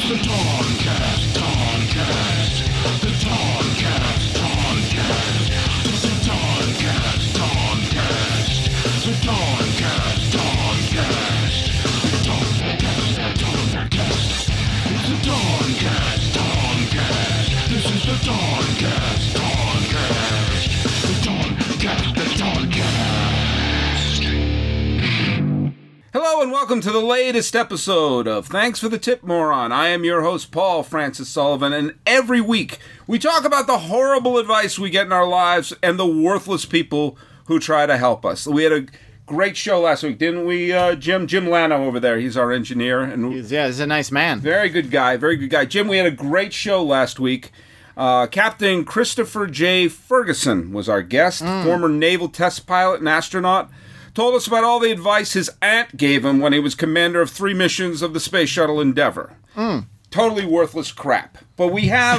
Hello and welcome to the latest episode of Thanks for the Tip, Moron. I am your host, Paul Francis Sullivan, and every week we talk about the horrible advice we get in our lives and the worthless people who try to help us. We had a great show last week, didn't we, Jim? Jim Lano over there, he's our engineer. And he's a nice man. Very good guy, very good guy. Jim, we had a great show last week. Captain Christopher J. Ferguson was our guest, former naval test pilot and astronaut. Told us about all the advice his aunt gave him when he was commander of 3 missions of the Space Shuttle Endeavour. Totally worthless crap. But we have...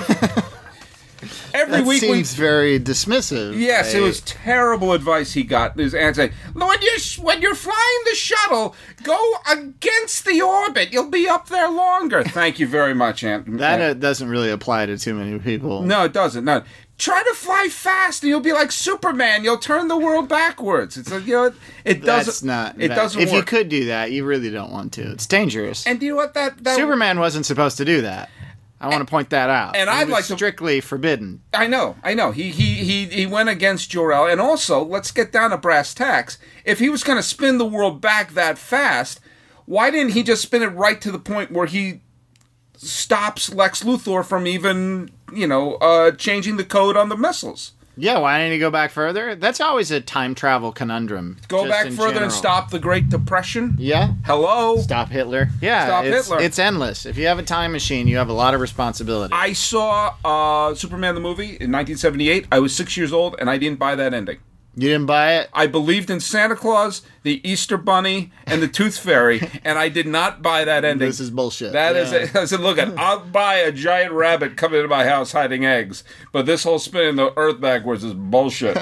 Every week seems very dismissive. Yes, it was terrible advice he got. His aunt said, when you're flying the shuttle, go against the orbit. You'll be up there longer. Thank you very much, Aunt. That doesn't really apply to too many people. No, it doesn't. No. Try to fly fast, and you'll be like Superman. You'll turn the world backwards. It's like, it doesn't. That's not. It doesn't. If work. You could do that, you really don't want to. It's dangerous. And do you know what that Superman wasn't supposed to do that. I want to point that out. And I'd like strictly forbidden. I know. He went against Jor-El, and also let's get down to brass tacks. If he was going to spin the world back that fast, why didn't he just spin it right to the point where he stops Lex Luthor from even, changing the code on the missiles? Yeah, why didn't he go back further? That's always a time travel conundrum. Go back further and stop the Great Depression? Yeah. Hello? Stop Hitler. Yeah, Stop Hitler. It's endless. If you have a time machine, you have a lot of responsibility. I saw Superman the movie in 1978. I was 6 years old, and I didn't buy that ending. You didn't buy it? I believed in Santa Claus, the Easter Bunny, and the Tooth Fairy, and I did not buy that ending. This is bullshit. I said, look, I'll buy a giant rabbit coming into my house hiding eggs, but this whole spinning the earth backwards is bullshit.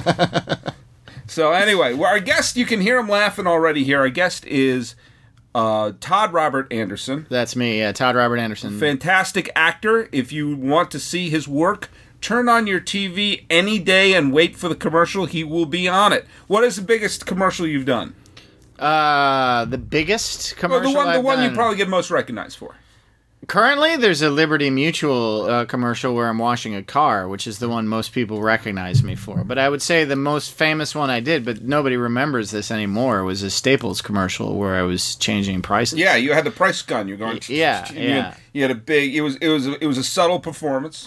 So anyway, our guest, you can hear him laughing already here. Our guest is Todd Robert Anderson. That's me, Todd Robert Anderson. Fantastic actor. If you want to see his work, turn on your TV any day and wait for the commercial. He will be on it. What is the biggest commercial you've done? The biggest commercial the one you probably get most recognized for. Currently, there's a Liberty Mutual commercial where I'm washing a car, which is the one most people recognize me for. But I would say the most famous one I did, but nobody remembers this anymore, was a Staples commercial where I was changing prices. Yeah, you had the price gun. You're going. Yeah. You had a big. It was a subtle performance.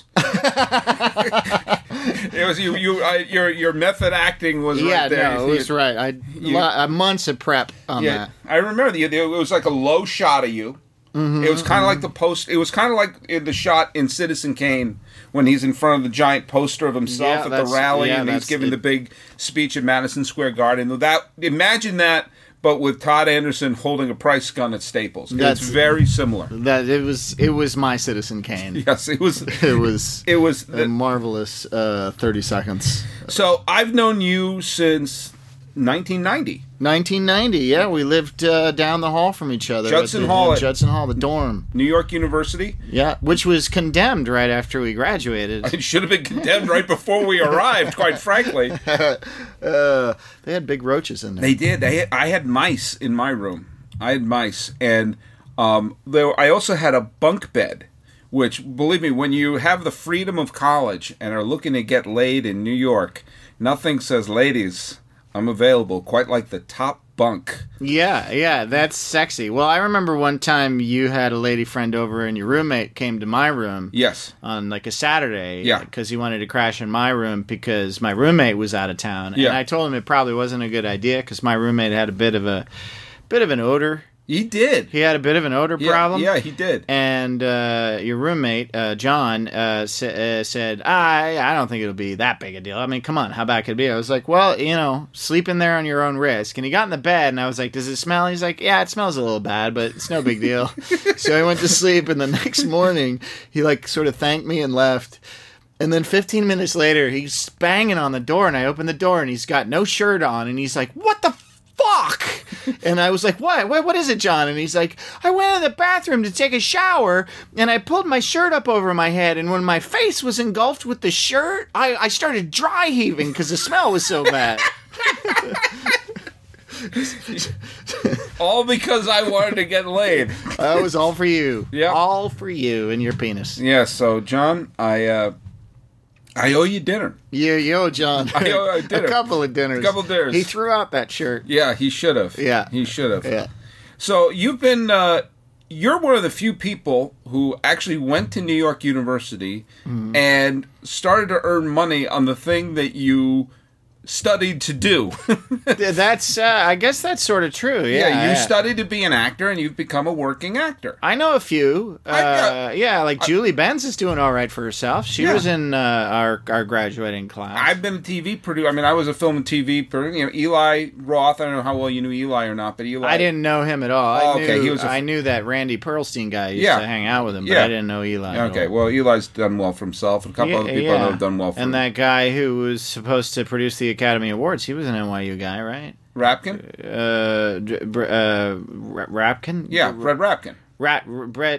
It was your method acting was right there. Yeah, no, it was right. Months of prep on that. I remember it was like a low shot of you. Mm-hmm, it was kind of like the post. It was kind of like in the shot in Citizen Kane when he's in front of the giant poster of himself at the rally and he's giving the big speech at Madison Square Garden. Imagine that, but with Todd Anderson holding a price gun at Staples. It's very similar. It was my Citizen Kane. Yes, it was. It was a marvelous 30 seconds. So I've known you since 1990. 1990, yeah. We lived down the hall from each other. Judson Hall, the dorm. New York University. Yeah, which was condemned right after we graduated. It should have been condemned right before we arrived, quite frankly. They had big roaches in there. They did. I had mice in my room. And I also had a bunk bed, which, believe me, when you have the freedom of college and are looking to get laid in New York, nothing says, ladies, I'm available, quite like the top bunk. Yeah, that's sexy. Well, I remember one time you had a lady friend over and your roommate came to my room. Yes. On like a Saturday. Yeah. Because he wanted to crash in my room because my roommate was out of town. Yeah. And I told him it probably wasn't a good idea because my roommate had a bit of an odor. He did. He had a bit of an odor problem. Yeah, he did. And your roommate, John, said, I don't think it'll be that big a deal. I mean, come on, how bad could it be? I was like, well, sleep in there on your own risk. And he got in the bed, and I was like, does it smell? He's like, yeah, it smells a little bad, but it's no big deal. So I went to sleep, and the next morning, he sort of thanked me and left. And then 15 minutes later, he's banging on the door, and I open the door, and he's got no shirt on, and he's like, what the fuck? And I was like, what is it, John? And he's like, I went in the bathroom to take a shower, and I pulled my shirt up over my head, and when my face was engulfed with the shirt, I started dry heaving because the smell was so bad. All because I wanted to get laid. That was all for you. Yeah. All for you and your penis. Yeah, so, John, I owe you dinner. You owe John I owe dinner. a couple of dinners. A couple of dinners. He threw out that shirt. Yeah, he should have. Yeah. He should have. Yeah. So you've been, you're one of the few people who actually went to New York University and started to earn money on the thing that you studied to do. That's, I guess that's sort of true. Yeah, you studied to be an actor, and you've become a working actor. I know a few. Like Julie Benz is doing all right for herself. She was in our graduating class. I've been a TV producer. I mean, I was a film and TV producer. You know, Eli Roth. I don't know how well you knew Eli or not, but Eli. I didn't know him at all. Oh, okay. I knew that Randy Pearlstein guy used to hang out with him, but I didn't know Eli. Okay, well, Eli's done well for himself, and a couple other people I know have done well for him. And that guy who was supposed to produce the Academy Awards, he was an NYU guy, right? Rapkin? Rapkin? Yeah, Brett Rapkin. Ratner.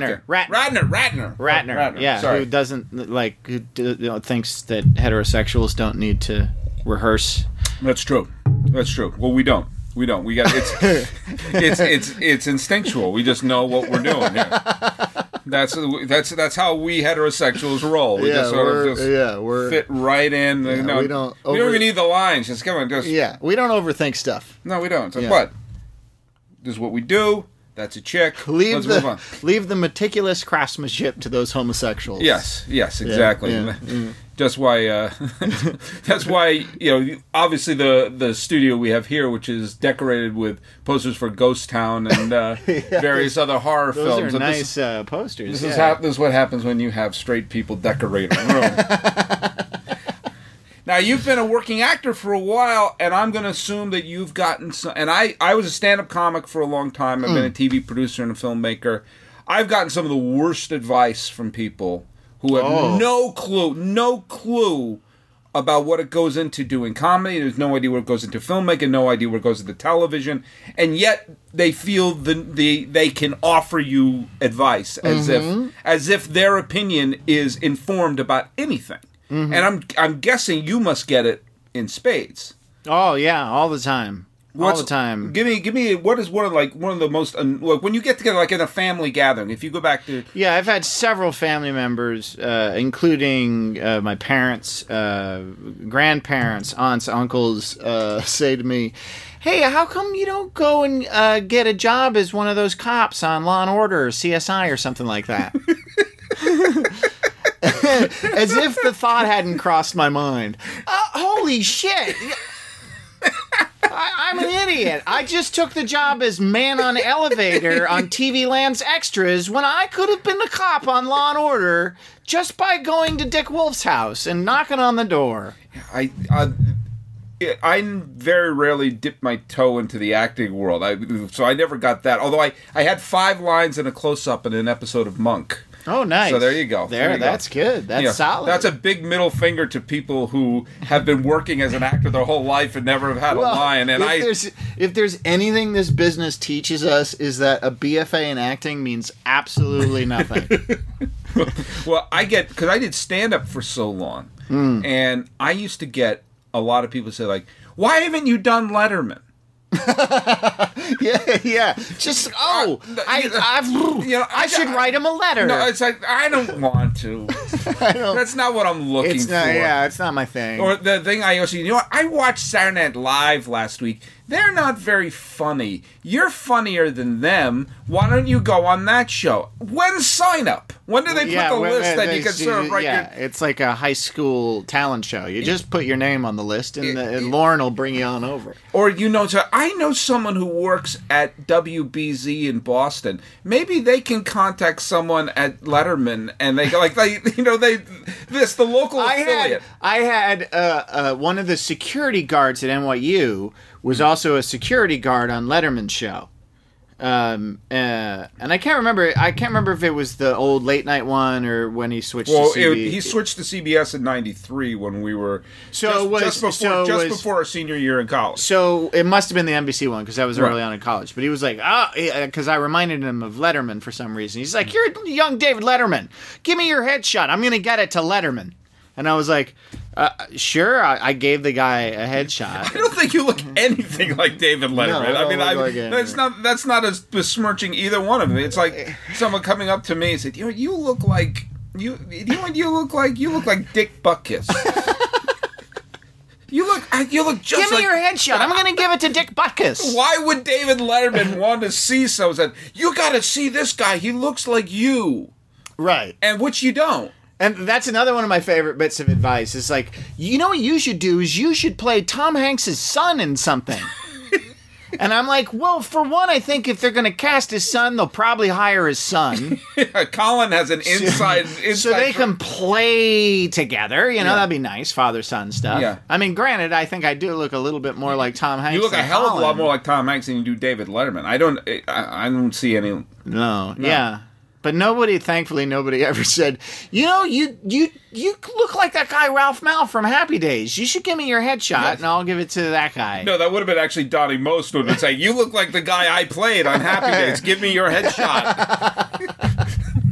Yeah, Sorry. who doesn't thinks that heterosexuals don't need to rehearse. That's true. Well, we don't. We got it's instinctual. We just know what we're doing. Yeah. That's how we heterosexuals roll. We just sort of fit right in. Yeah, we don't even need the lines. Just come on, we don't overthink stuff. No, we don't. So, but this is what we do. That's a chick. Leave the meticulous craftsmanship to those homosexuals. Yes, exactly. Yeah. That's why. That's why. Obviously the studio we have here, which is decorated with posters for Ghost Town and various other horror films. Those are nice posters. This is what happens when you have straight people decorate a room. Now, you've been a working actor for a while, and I'm going to assume that you've gotten some... And I was a stand-up comic for a long time. I've been a TV producer and a filmmaker. I've gotten some of the worst advice from people who have no clue about what it goes into doing comedy. There's no idea what it goes into filmmaking, no idea what it goes into television, and yet they feel they can offer you advice as if their opinion is informed about anything. Mm-hmm. And I'm guessing you must get it in spades. Oh yeah, all the time. All the time. Give me what is one of the most when you get together in a family gathering. If you go back to I've had several family members, including my parents, grandparents, aunts, uncles, say to me, "Hey, how come you don't go and get a job as one of those cops on Law and Order or CSI or something like that?" As if the thought hadn't crossed my mind. Holy shit! I'm an idiot. I just took the job as man on elevator on TV Land's Extras when I could have been a cop on Law and Order just by going to Dick Wolf's house and knocking on the door. I very rarely dip my toe into the acting world, so I never got that. Although I had 5 lines and a close-up in an episode of Monk. Oh, nice. So there you go. That's good. That's solid. That's a big middle finger to people who have been working as an actor their whole life and never have had a line. And if there's anything this business teaches us is that a BFA in acting means absolutely nothing. Well, because I did stand-up for so long, and I used to get a lot of people say, why haven't you done Letterman? yeah. Just I should write him a letter. No, it's I don't want to. That's not what I'm looking for. Yeah, it's not my thing. Or the thing I also, I watched Saturday Night Live last week. They're not very funny. You're funnier than them. Why don't you go on that show? When's sign up? When do they put the list that you can sort of write? Yeah, it's like a high school talent show. You just put your name on the list, and Lauren will bring you on over. Or so I know someone who works at WBZ in Boston. Maybe they can contact someone at Letterman, and they go the local affiliate. I had one of the security guards at NYU was also a security guard on Letterman's show. And I can't remember. I can't remember if it was the old late night one or when he switched. Well, to CBS. he switched to CBS in '93 when we were just before our senior year in college. So it must have been the NBC one because that was early on in college. But he was like, because I reminded him of Letterman for some reason. He's like, "You're young David Letterman. Give me your headshot. I'm gonna get it to Letterman." And I was like, sure. I gave the guy a headshot. I don't think you look anything like David Letterman. That's not as besmirching either one of them. It's like someone coming up to me and said, you look like you look like Dick Butkus. You look just Give me your headshot. I'm going to give it to Dick Butkus. Why would David Letterman want to see someone? You got to see this guy. He looks like you. Right. And which you don't. And that's another one of my favorite bits of advice. It's like, you know what you should do is you should play Tom Hanks' son in something. And I'm like, well, for one, I think if they're going to cast his son, they'll probably hire his son. Colin has an inside so they can play together. That'd be nice, father-son stuff. Yeah. I mean, granted, I think I do look a little bit more like Tom Hanks. You look than a hell of a Colin. lot more like Tom Hanks than you do David Letterman. I don't see any. No. Yeah. But thankfully, nobody ever said, you look like that guy Ralph Mal from Happy Days. You should give me your headshot, and I'll give it to that guy. No, that would have been actually Donnie Most who would say, you look like the guy I played on Happy Days. Give me your headshot.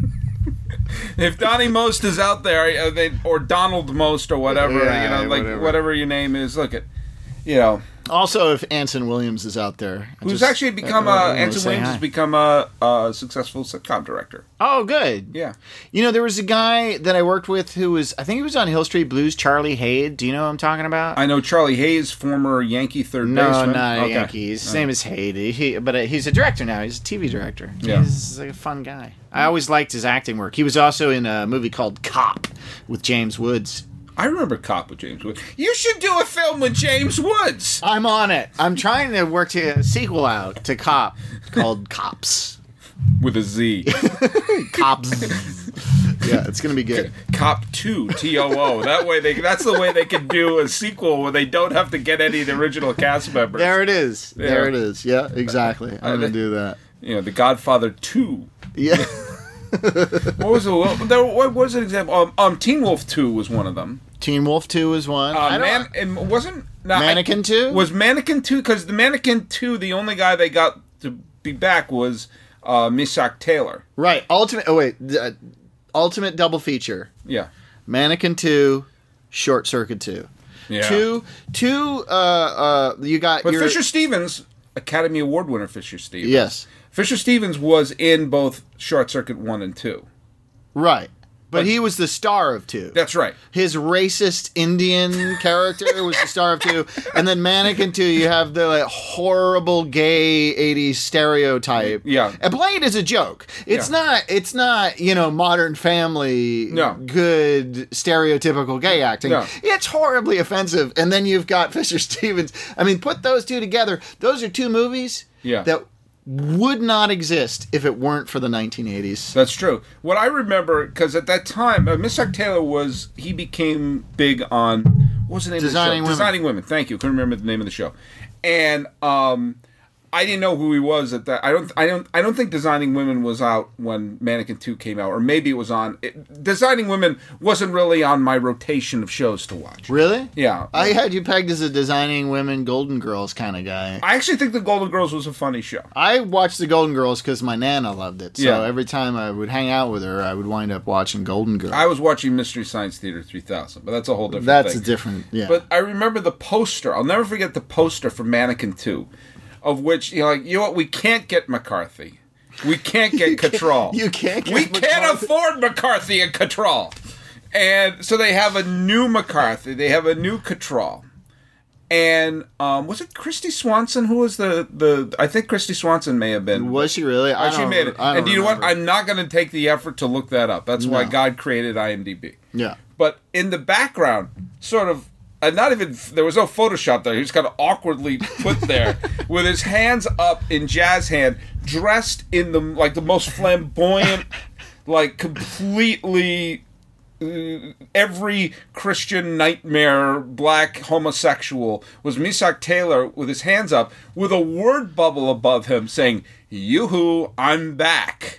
If Donnie Most is out there, or Donald Most or whatever, whatever your name is, look at, Also, if Anson Williams is out there, Anson Williams has become a successful sitcom director. Oh, good. Yeah. There was a guy that I worked with I think he was on Hill Street Blues, Charlie Haid. Do you know what I'm talking about? I know Charlie Hayes, former Yankee third baseman. No, not a Yankee. His name is Haid. But he's a director now. He's a TV director. Yeah. He's like a fun guy. I always liked his acting work. He was also in a movie called Cop with James Woods. I remember Cop with James Woods. You should do a film with James Woods. I'm on it. I'm trying to work a sequel out to Cop called Cops. With a Z. Cops. Yeah, it's going to be good. Cop 2, T-O-O. That's the way they can do a sequel where they don't have to get any of the original cast members. There it is. Yeah. There it is. Yeah, exactly. I'm going to do that. The Godfather 2. Yeah. What was an example? Teen Wolf 2 was one of them. Teen Wolf 2 was one. Mannequin 2? Was Mannequin 2? Because the Mannequin 2, the only guy they got to be back was Misak Taylor. Right. Ultimate double feature. Yeah. Mannequin 2, Short Circuit 2. Yeah. You got Fisher Stevens, Academy Award winner Fisher Stevens. Yes. Fisher Stevens was in both Short Circuit 1 and 2. Right. But he was the star of 2. That's right. His racist Indian character was the star of 2. And then Mannequin 2, you have the horrible gay 80s stereotype. Yeah. And Blade is a joke. It's not Modern Family good stereotypical gay acting. No. It's horribly offensive. And then you've got Fisher Stevens. I mean, put those two together. Those are two movies that would not exist if it weren't for the 1980s. That's true. What I remember, because at that time, Misak Taylor he became big on, what was the name Designing of the show? Women. Designing Women. Thank you. Couldn't remember the name of the show. And I didn't know who he was at that. I don't think Designing Women was out when Mannequin 2 came out, or maybe it was on. Designing Women wasn't really on my rotation of shows to watch. Really? Yeah. I had you pegged as a Designing Women, Golden Girls kind of guy. I actually think the Golden Girls was a funny show. I watched the Golden Girls because my Nana loved it. So every time I would hang out with her, I would wind up watching Golden Girls. I was watching Mystery Science Theater 3000, but that's a whole different thing. That's a different, yeah. But I remember the poster. I'll never forget the poster for Mannequin 2. Of which, what, we can't get McCarthy. We can't get Cattrall. You can't get We McCarthy. can't afford McCarthy and Cattrall. And so they have a new McCarthy. They have a new Cattrall. And was it Christy Swanson who was I think Christy Swanson may have been. Was she really? She made it. And do you know what? I'm not going to take the effort to look that up. That's why God created IMDb. Yeah. But in the background, sort of, there was no Photoshop there. He was kind of awkwardly put there with his hands up in jazz hand, dressed in the most flamboyant, completely every Christian nightmare black homosexual was Misak Taylor with his hands up with a word bubble above him saying, Yoo-hoo, I'm back.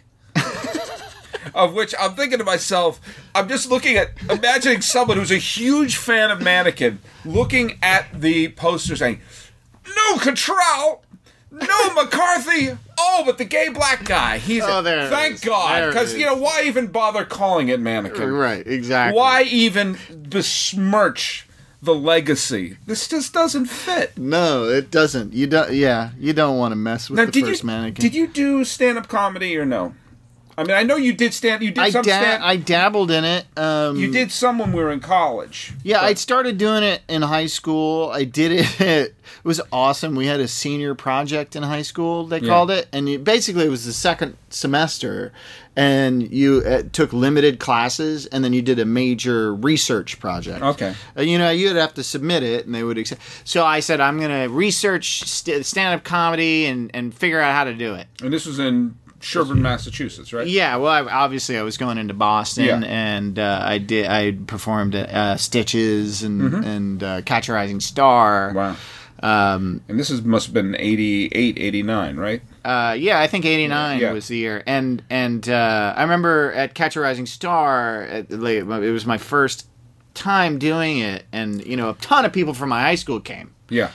Of which I'm thinking to myself, I'm just imagining someone who's a huge fan of Mannequin looking at the poster saying, no Cottrell, no McCarthy, oh, but the gay black guy. Thank God. Because, why even bother calling it Mannequin? Right, exactly. Why even besmirch the legacy? This just doesn't fit. No, it doesn't. You don't want to mess with the first Mannequin. Did you do stand-up comedy or no? I mean, I know you did some stand. I dabbled in it. You did some when we were in college. Yeah, I started doing it in high school. I did it. It was awesome. We had a senior project in high school, they called it. And basically, it was the second semester. And you took limited classes, and then you did a major research project. Okay. You'd have to submit it, and they would accept. So I said, I'm going to research stand-up comedy and figure out how to do it. And this was in Sherburne, Massachusetts, right? Yeah, well, I was going into Boston, and I performed at Stitches and Catch a Rising Star. Wow. And this must have been 88, 89, right? Yeah, I think 89 was the year. And I remember at Catch a Rising Star, it was my first time doing it, and a ton of people from my high school came. Yeah.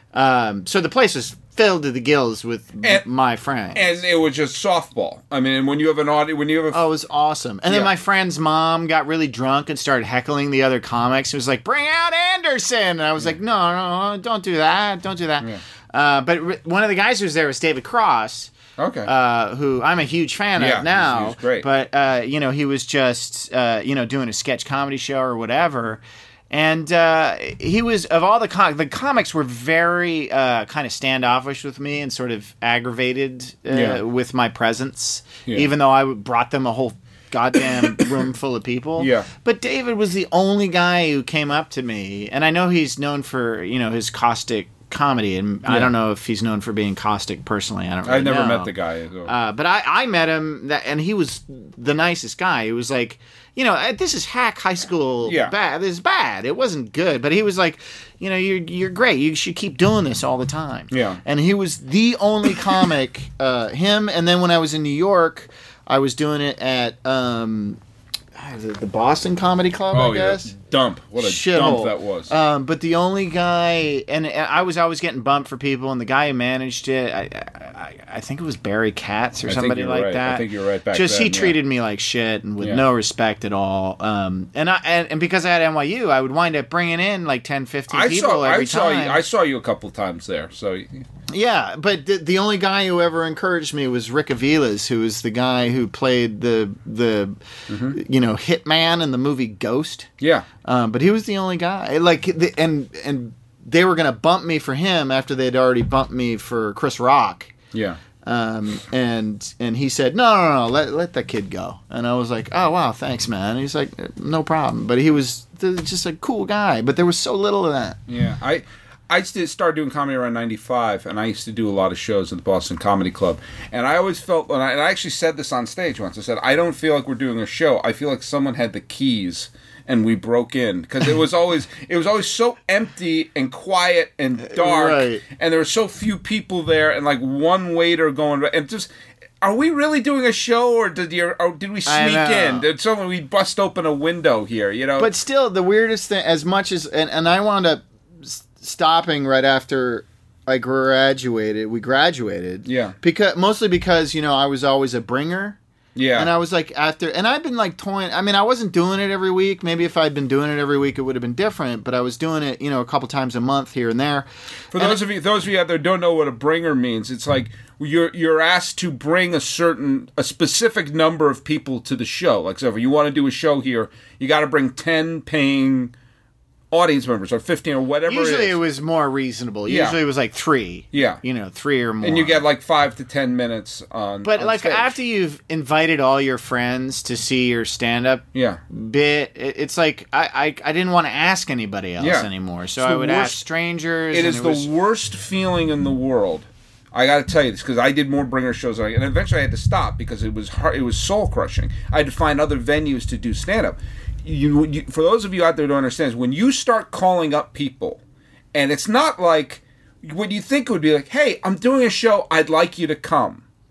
So the place was filled to the gills with my friends. And it was just softball. I mean, when you have an audience, Oh, it was awesome. And then my friend's mom got really drunk and started heckling the other comics. It was like, bring out Anderson! And I was like, no, don't do that. Don't do that. Yeah. But one of the guys who was there was David Cross. Okay. Who I'm a huge fan of now. He's great. But, he was just, doing a sketch comedy show or whatever. And he was, of all the comics were very kind of standoffish with me and sort of aggravated with my presence, even though I brought them a whole goddamn room full of people. Yeah. But David was the only guy who came up to me, and I know he's known for, his caustic comedy, and I don't know if he's known for being caustic personally. I don't really know. I never met the guy. But I met him, and he was the nicest guy. He was like, this is hack high school. Bad. This is bad. It wasn't good, but he was like, you're great. You should keep doing this all the time. Yeah. And he was the only comic. Him, and then when I was in New York, I was doing it at the Boston Comedy Club. I guess. Yeah. Dump. What a shithole dump that was. But the only guy, and I was always getting bumped for people, and the guy who managed it, I think it was Barry Katz or somebody like that. I think you're right back Just then, he treated me like shit and with no respect at all. And because I had NYU, I would wind up bringing in like 10, 15 people every time. I saw you a couple times there. So yeah, but the only guy who ever encouraged me was Rick Aviles, who was the guy who played the hitman in the movie Ghost. Yeah. But he was the only guy. And they were going to bump me for him after they'd already bumped me for Chris Rock. Yeah. And he said, no, let that kid go. And I was like, oh, wow, thanks, man. And he's like, no problem. But he was just a cool guy. But there was so little of that. Yeah. I started doing comedy around 95, and I used to do a lot of shows at the Boston Comedy Club. And I always felt, and I actually said this on stage once, I said, I don't feel like we're doing a show. I feel like someone had the keys and we broke in, because it was always so empty and quiet and dark, right. And there were so few people there, and like one waiter going, and just, are we really doing a show, or did we sneak in? Did we bust open a window here? But still, the weirdest thing, as much as, and I wound up stopping right after I graduated. We graduated, mostly because I was always a bringer. Yeah. And I was like, and I've been like toying. I mean, I wasn't doing it every week. Maybe if I'd been doing it every week, it would have been different. But I was doing it, a couple times a month here and there. For those of you out there who don't know what a bringer means, it's like you're asked to bring a specific number of people to the show. Like, so if you want to do a show here, you got to bring 10 paying audience members, or 15, or whatever. Usually it was more reasonable. Usually it was like 3. Yeah. 3 or more. And you get like 5 to 10 minutes on stage. After you've invited all your friends to see your stand-up bit, it's like I didn't want to ask anybody else anymore. So I would ask strangers. It is the worst feeling in the world. I got to tell you this, because I did more bringer shows, and eventually I had to stop because it was hard, it was soul-crushing. I had to find other venues to do stand-up. For those of you out there who don't understand, when you start calling up people, and it's not like what you think it would be like, hey, I'm doing a show, I'd like you to come.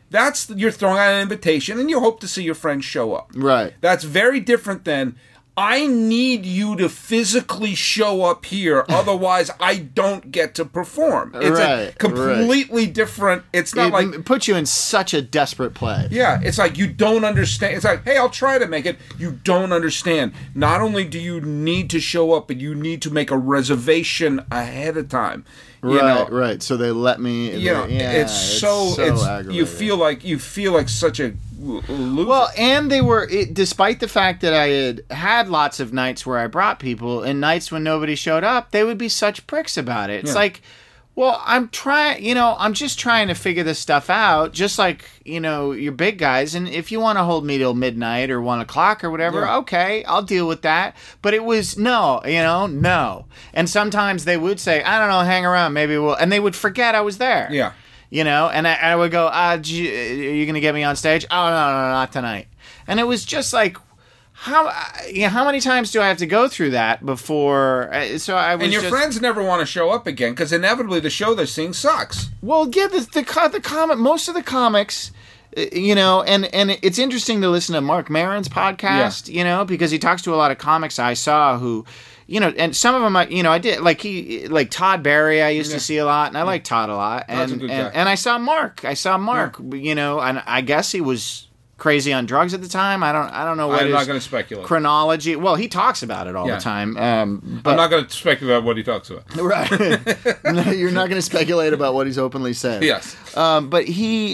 you're throwing out an invitation and you hope to see your friends show up. Right. That's very different than, I need you to physically show up here, otherwise I don't get to perform. It's a completely different. It's not like it puts you in such a desperate play. Yeah, it's like you don't understand. It's like, hey, I'll try to make it. You don't understand. Not only do you need to show up, but you need to make a reservation ahead of time. Right. So they let me. It's so aggravating. You feel like such a loser. Well, and they were, despite the fact that I had lots of nights where I brought people, and nights when nobody showed up, they would be such pricks about it. It's like, well, I'm just trying to figure this stuff out, just like, you're big guys, and if you want to hold me till midnight or 1 o'clock or whatever, okay, I'll deal with that. But it was no. And sometimes they would say, I don't know, hang around, maybe we'll, and they would forget I was there. Yeah. And I would go, are you going to get me on stage? Oh, no, not tonight. And it was just like, how many times do I have to go through that before? So I was. And your friends never want to show up again because inevitably the show they're seeing sucks. Well, yeah, the comic, most of the comics, and it's interesting to listen to Mark Maron's podcast, because he talks to a lot of comics I saw who. And some of them, I did, like Todd Barry, I used to see a lot, and I like Todd a lot. And I saw Mark. And I guess he was crazy on drugs at the time. I don't know what I'm not going to speculate. Chronology. Well, he talks about it all the time. But I'm not going to speculate about what he talks about. Right. No, you're not going to speculate about what he's openly said. Yes. But he...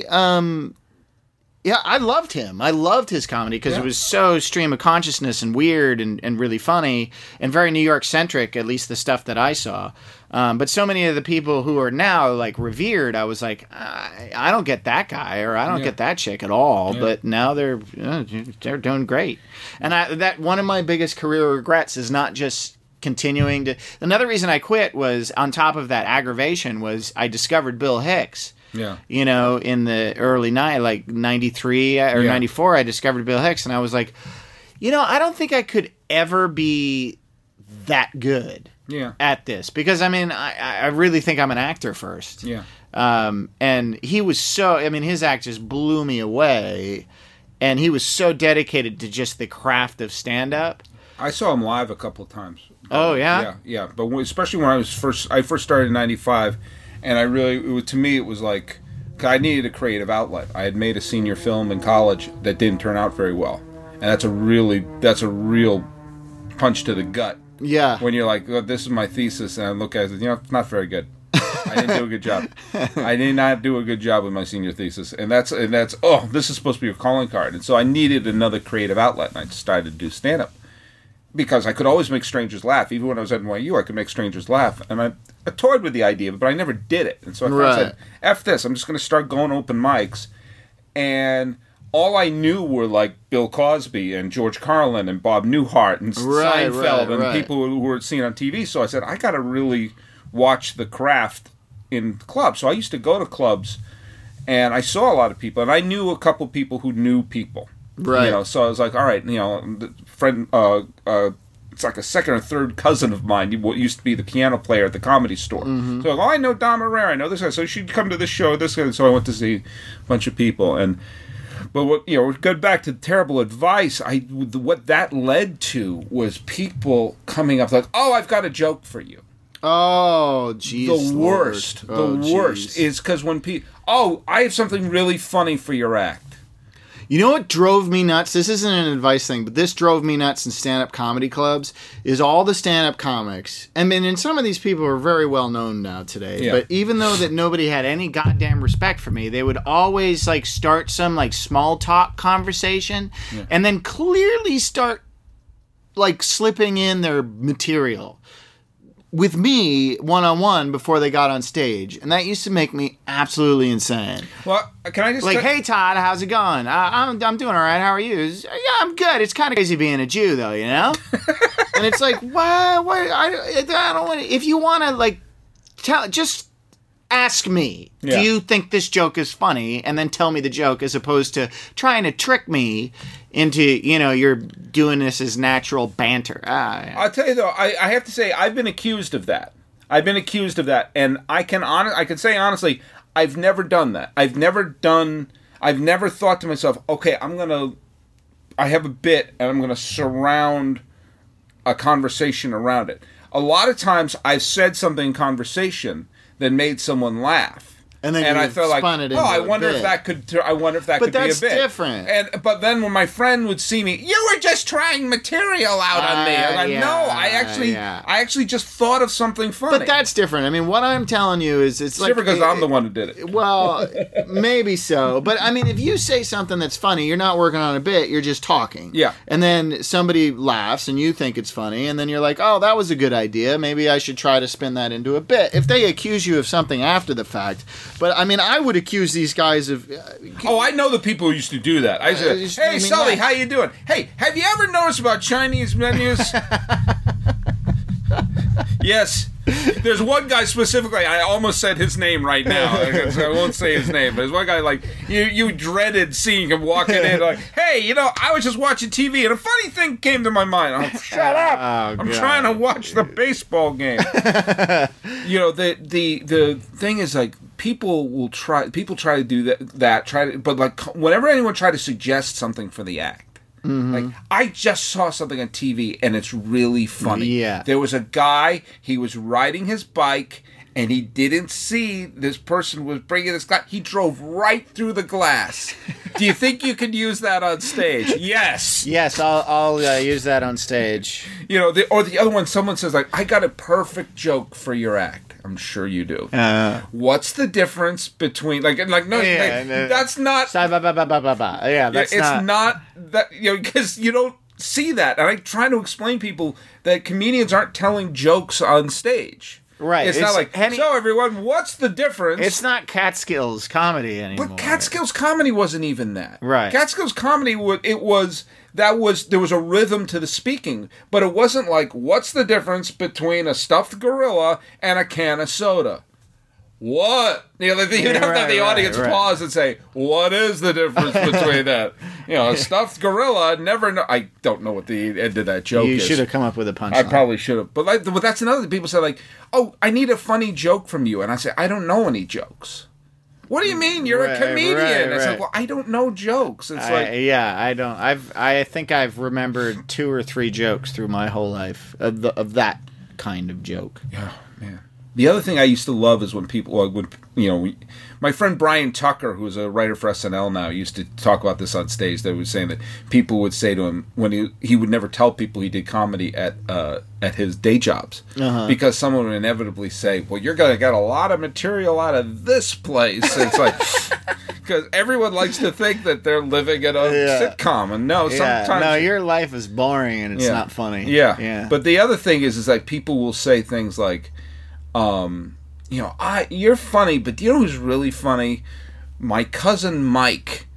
Yeah, I loved him. I loved his comedy because it was so stream of consciousness and weird and really funny and very New York centric, at least the stuff that I saw. But so many of the people who are now like revered, I was like, I don't get that guy or I don't get that chick at all. Yeah. But now they're doing great. And that one of my biggest career regrets is not just continuing to. Another reason I quit was on top of that aggravation was I discovered Bill Hicks. Yeah. In the early night, like 93 or 94, I discovered Bill Hicks, and I was like, I don't think I could ever be that good at this. Because, I really think I'm an actor first. Yeah. And he was his act just blew me away, and he was so dedicated to just the craft of stand-up. I saw him live a couple of times. Oh, yeah? Yeah. But especially when I first started in 95, and to me, it was like, I needed a creative outlet. I had made a senior film in college that didn't turn out very well. And that's a real punch to the gut. Yeah. When you're like, oh, this is my thesis, and I look at it, it's not very good. I didn't do a good job. I did not do a good job with my senior thesis. And that's this is supposed to be a calling card. And so I needed another creative outlet, and I decided to do stand-up. Because I could always make strangers laugh. Even when I was at NYU, I could make strangers laugh. And I toyed with the idea, but I never did it. And so I said, F this, I'm just going to start going open mics. And all I knew were like Bill Cosby and George Carlin and Bob Newhart and Seinfeld and people who were seen on TV. So I said, I got to really watch the craft in clubs. So I used to go to clubs, and I saw a lot of people. And I knew a couple people who knew people. Right. So I was like, all right, friend, it's like a second or third cousin of mine, what used to be the piano player at the Comedy Store. Mm-hmm. So I know Don Herrera, I know this guy, so she'd come to this show, this guy. So I went to see a bunch of people, but we're going back to terrible advice. What that led to was people coming up like, oh, I've got a joke for you. Oh, jeez. The worst. The worst is because when people, I have something really funny for your act. You know what drove me nuts? This isn't an advice thing, but this drove me nuts in stand-up comedy clubs is all the stand-up comics. And some of these people are very well known now today. Yeah. But even though that nobody had any goddamn respect for me, they would always like start some like small talk conversation and then clearly start like slipping in their material with me one-on-one before they got on stage. And that used to make me absolutely insane. Well, can I just... hey, Todd, how's it going? I'm doing all right. How are you? Yeah, I'm good. It's kind of crazy being a Jew, though, And it's like, why? I don't want to... If you want to, like, just ask me, do you think this joke is funny? And then tell me the joke as opposed to trying to trick me into, you're doing this as natural banter. I'll tell you, though, I have to say, I've been accused of that. And I can say honestly, I've never done that. I've never thought to myself, okay, I have a bit and I'm going to surround a conversation around it. A lot of times I've said something in conversation that made someone laugh. And then I felt like, I wonder if that could be a bit. But that's different. But then when my friend would see me, you were just trying material out on me. I'm like, no, I actually just thought of something funny. But that's different. I mean, what I'm telling you is it's like different because I'm the one who did it. Well, maybe so. But I mean, if you say something that's funny, you're not working on a bit. You're just talking. Yeah. And then somebody laughs, and you think it's funny, and then you're like, oh, that was a good idea. Maybe I should try to spin that into a bit. If they accuse you of something after the fact. But I mean, I would accuse these guys of. I know the people who used to do that. I said, "Hey, Sully, how you doing? Hey, have you ever noticed about Chinese menus?" Yes. There's one guy specifically, I almost said his name right now, so I won't say his name, but there's one guy like, you dreaded seeing him walking in like, hey, I was just watching TV and a funny thing came to my mind. I'm like, shut up! I'm trying to watch the baseball game. The thing is like, people try to do that, but like, whenever anyone try to suggest something for the act, like, I just saw something on TV, and it's really funny. Yeah. There was a guy, he was riding his bike, and he didn't see this person was bringing this glass. He drove right through the glass. Do you think you could use that on stage? Yes. Yes, I'll use that on stage. Or the other one, someone says, like, I got a perfect joke for your act. I'm sure you do. What's the difference between that's not. Yeah, it's not that because you don't see that, and I try to explain people that comedians aren't telling jokes on stage. Right. It's not like, so everyone, what's the difference? It's not Catskills comedy anymore. But Catskills comedy wasn't even that. Right. Catskills comedy, there was a rhythm to the speaking, but it wasn't like, what's the difference between a stuffed gorilla and a can of soda? What? You'd have to have the audience pause and say, what is the difference between that? A stuffed gorilla, never know. I don't know what the end of that joke is. You should have come up with a punchline. I probably should have. But that's another thing. People say, like, oh, I need a funny joke from you. And I say, I don't know any jokes. What do you mean? You're a comedian. I said, well, I don't know jokes. It's I don't. I think I've remembered 2 or 3 jokes through my whole life of that kind of joke. Yeah, man. The other thing I used to love is when people my friend Brian Tucker, who's a writer for SNL now, used to talk about this on stage. They were saying that people would say to him when he would never tell people he did comedy at his day jobs because someone would inevitably say, "Well, you're gonna get a lot of material out of this place." And it's like because everyone likes to think that they're living in a sitcom, and sometimes your life is boring and it's not funny. Yeah. But the other thing is like people will say things like, you're funny, but do you know who's really funny? My cousin Mike.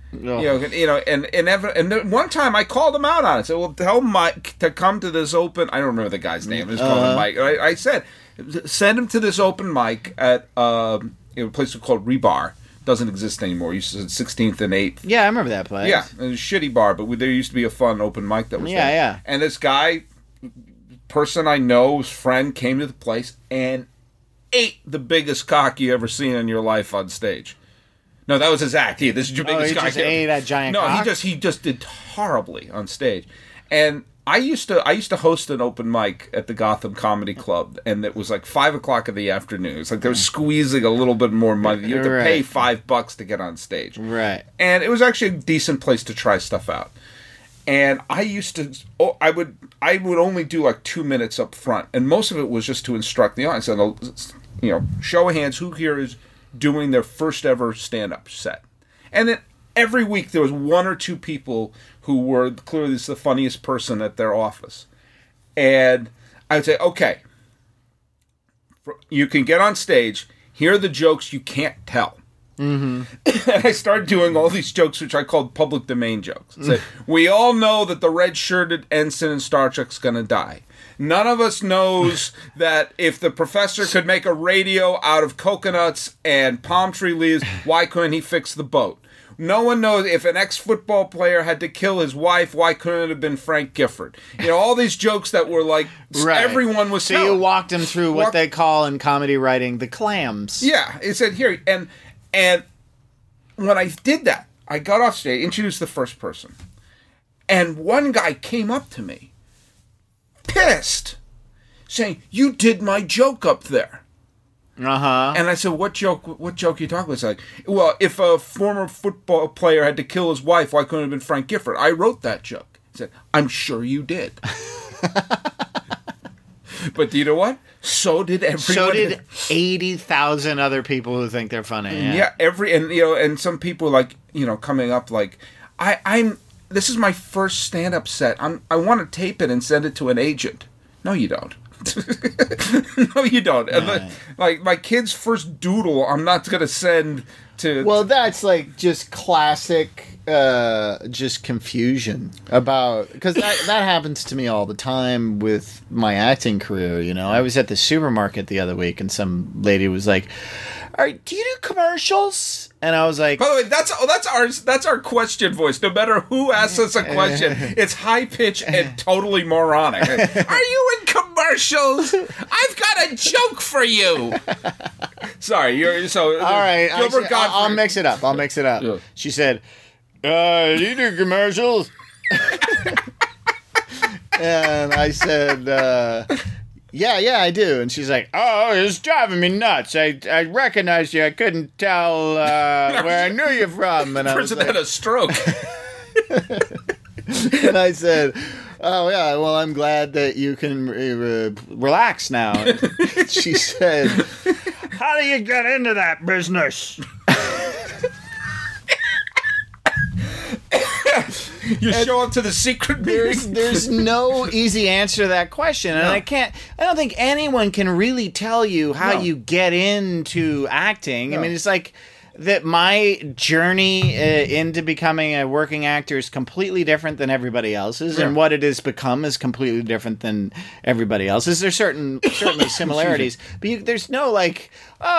And one time I called him out on it. I said, well, tell Mike to come to this open. I don't remember the guy's name. I just called him Mike. I said, send him to this open mic at a place called Rebar. Doesn't exist anymore. Used to 16th and 8th. Yeah, I remember that place. Yeah, it was a shitty bar, but there used to be a fun open mic that was there. Yeah. And this guy, person I know, his friend, came to the place and ate the biggest cock you ever seen in your life on stage. No, that was his act. This is your biggest cock. He just ate that giant cock? No, he just did horribly on stage. And I used to host an open mic at the Gotham Comedy Club, and it was like 5 o'clock in the afternoon. It's like they were squeezing a little bit more money. You had to pay $5 to get on stage. Right. And it was actually a decent place to try stuff out. And I would only do like 2 minutes up front, and most of it was just to instruct the audience. And show of hands, who here is doing their first ever stand-up set? And then every week there was 1 or 2 people who were clearly the funniest person at their office. And I would say, okay, you can get on stage. Here are the jokes you can't tell. Mm-hmm. And I started doing all these jokes, which I called public domain jokes. We all know that the red-shirted ensign in Star Trek's going to die. None of us knows that if the professor could make a radio out of coconuts and palm tree leaves, why couldn't he fix the boat? No one knows if an ex-football player had to kill his wife, why couldn't it have been Frank Gifford? All these jokes that were like, everyone was telling. So you walked him through what they call in comedy writing the clams. Yeah, it said here, and when I did that, I got off stage, introduced the first person, and one guy came up to me, pissed, saying, "You did my joke up there." Uh-huh. And I said, "What joke? What joke are you talking about?" It's like, "Well, if a former football player had to kill his wife, why couldn't it have been Frank Gifford? I wrote that joke." He said, "I'm sure you did." But do you know what? So did everyone. So did 80,000 other people who think they're funny. Yeah, and some people like, coming up like, I'm. This is my first stand-up set. I want to tape it and send it to an agent. No, you don't. No, you don't. Right. Like my kid's first doodle, I'm not going to send to. Well, that's like just classic, just confusion about, because that happens to me all the time with my acting career. I was at the supermarket the other week, and some lady was like, "Do you do commercials?" And I was like, by the way, that's our question voice. No matter who asks us a question, it's high pitched and totally moronic. Are you in commercials? I've got a joke for you. Sorry, all right. I'll mix it up. Yeah. She said, "Do you do commercials?" And I said, Yeah, I do. And she's like, "Oh, it's driving me nuts. I recognized you. I couldn't tell where I knew you from." And I was like, had a stroke. And I said, "Oh, yeah, well, I'm glad that you can relax now." And she said, "How do you get into that business?" You show up to the secret meeting. There's no easy answer to that question, and I don't think anyone can really tell you how you get into acting. I mean, it's like that my journey into becoming a working actor is completely different than everybody else's, and what it has become is completely different than everybody else's. There's certainly similarities, but there's no like,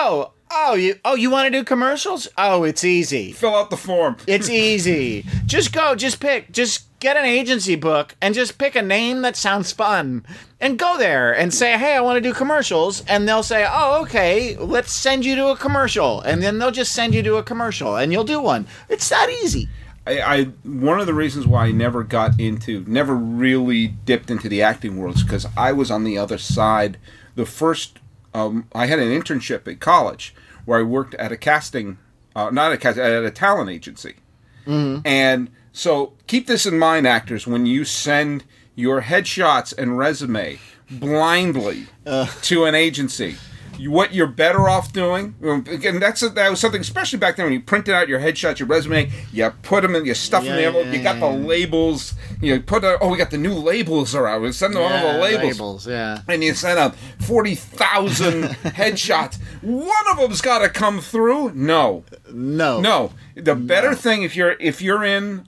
you want to do commercials? Oh, it's easy. Fill out the form. It's easy. Just get an agency book and just pick a name that sounds fun and go there and say, "Hey, I want to do commercials." And they'll say, "Oh, okay, let's send you to a commercial." And then they'll just send you to a commercial and you'll do one. It's that easy. One of the reasons why I never really dipped into the acting world is because I was on the other side. The first, I had an internship at college where I worked at a casting, at a talent agency. Mm-hmm. And so keep this in mind, actors, when you send your headshots and resume blindly to an agency. What you're better off doing, again, that was something, especially back then when you printed out your headshots, your resume, you put them in, you stuff them in the envelope, you got the labels, we got the new labels around. We send them all the labels. And you send out 40,000 headshots. One of them's got to come through. No. The better thing if you're in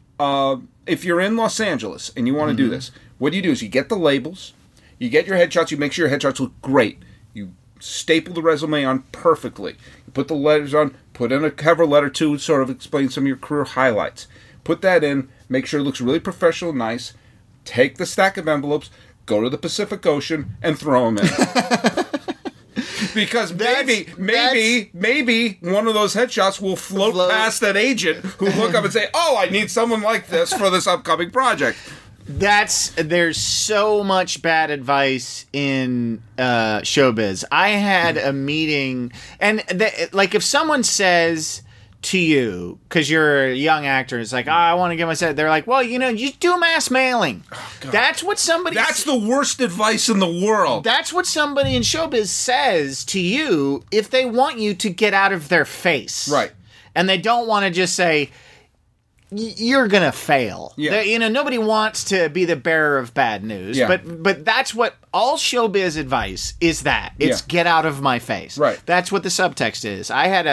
Los Angeles and you want to do this, what you do is you get the labels, you get your headshots, you make sure your headshots look great. You staple the resume on perfectly. You put the letters on, put in a cover letter too, sort of explain some of your career highlights. Put that in, make sure it looks really professional and nice. Take the stack of envelopes, go to the Pacific Ocean, and throw them in. Because maybe one of those headshots will float past that agent who look up and say, "Oh, I need someone like this for this upcoming project." There's so much bad advice in showbiz. I had a meeting, and if someone says to you, because you're a young actor, it's like, I want to get my set. They're like, well, you do mass mailing. Oh, that's what somebody. That's the worst advice in the world. That's what somebody in showbiz says to you if they want you to get out of their face, right? And they don't want to just say, you're gonna fail. Yeah. Nobody wants to be the bearer of bad news. Yeah. But that's what all showbiz advice is. It's get out of my face. Right. That's what the subtext is. I had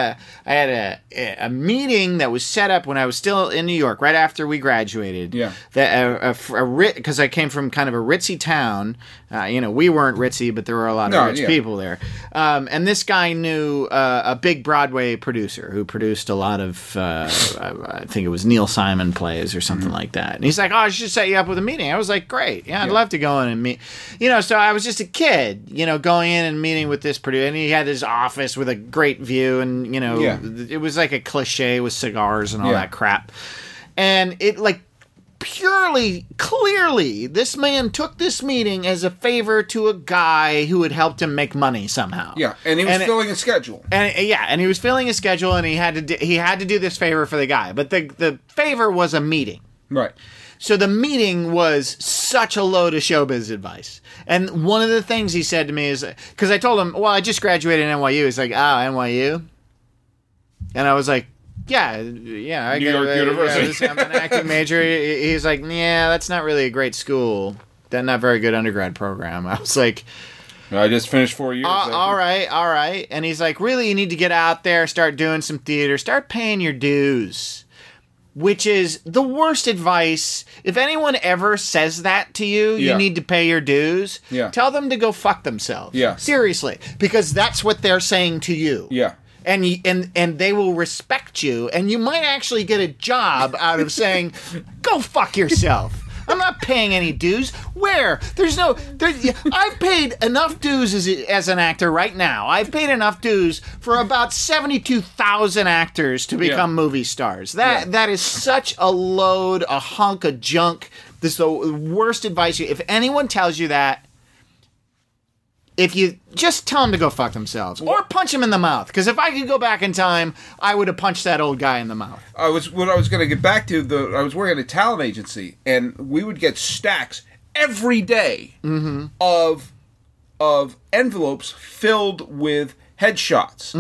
a meeting that was set up when I was still in New York, right after we graduated. Yeah. Because I came from kind of a ritzy town. We weren't ritzy, but there were a lot of rich people there. And this guy knew a big Broadway producer who produced a lot of, I think it was Neil Simon plays or something like that. And he's like, "Oh, I should set you up with a meeting." I was like, "Great. Yeah, I'd love to go in and meet." so I was just a kid, going in and meeting with this producer, and he had his office with a great view, and, it was like a cliche with cigars and all that crap. And it, purely, clearly, this man took this meeting as a favor to a guy who had helped him make money somehow. Yeah, and he was filling a schedule. And he was filling a schedule, and he had to do this favor for the guy. But the favor was a meeting. Right. So the meeting was such a load of showbiz advice. And one of the things he said to me is, because I told him, well, I just graduated in NYU. He's like, NYU? And I was like, yeah, I New York University. I'm an acting major. He's like, yeah, that's not really a great school. That's not a very good undergrad program. I was like, I just finished 4 years. all right. And he's like, really, you need to get out there, start doing some theater, start paying your dues. Which is the worst advice. If anyone ever says that to you, you need to pay your dues. Yeah. Tell them to go fuck themselves. Yeah. Seriously. Because that's what they're saying to you. Yeah. And they will respect you, and you might actually get a job out of saying, go fuck yourself. I'm not paying any dues. Where? I've paid enough dues as an actor right now. I've paid enough dues for about 72,000 actors to become movie stars. That is such a load, a hunk of junk. This is the worst advice. If anyone tells you that, if you just tell them to go fuck themselves or punch them in the mouth, because if I could go back in time, I would have punched that old guy in the mouth. What I was going to get back to, I was working at a talent agency, and we would get stacks every day of envelopes filled with headshots.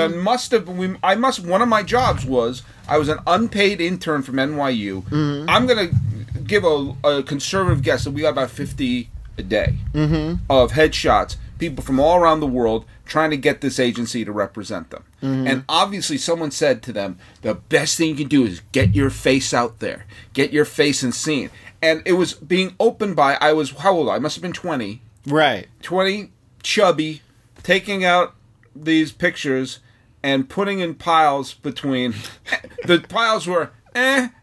One of my jobs was I was an unpaid intern from NYU. I'm going to give a conservative guess that we got about 50 a day of headshots. People from all around the world trying to get this agency to represent them. And obviously someone said to them, the best thing you can do is get your face out there. Get your face and seen. And it was being opened by, how old? I must have been 20. Right. 20, chubby, taking out these pictures and putting in piles between... the piles were and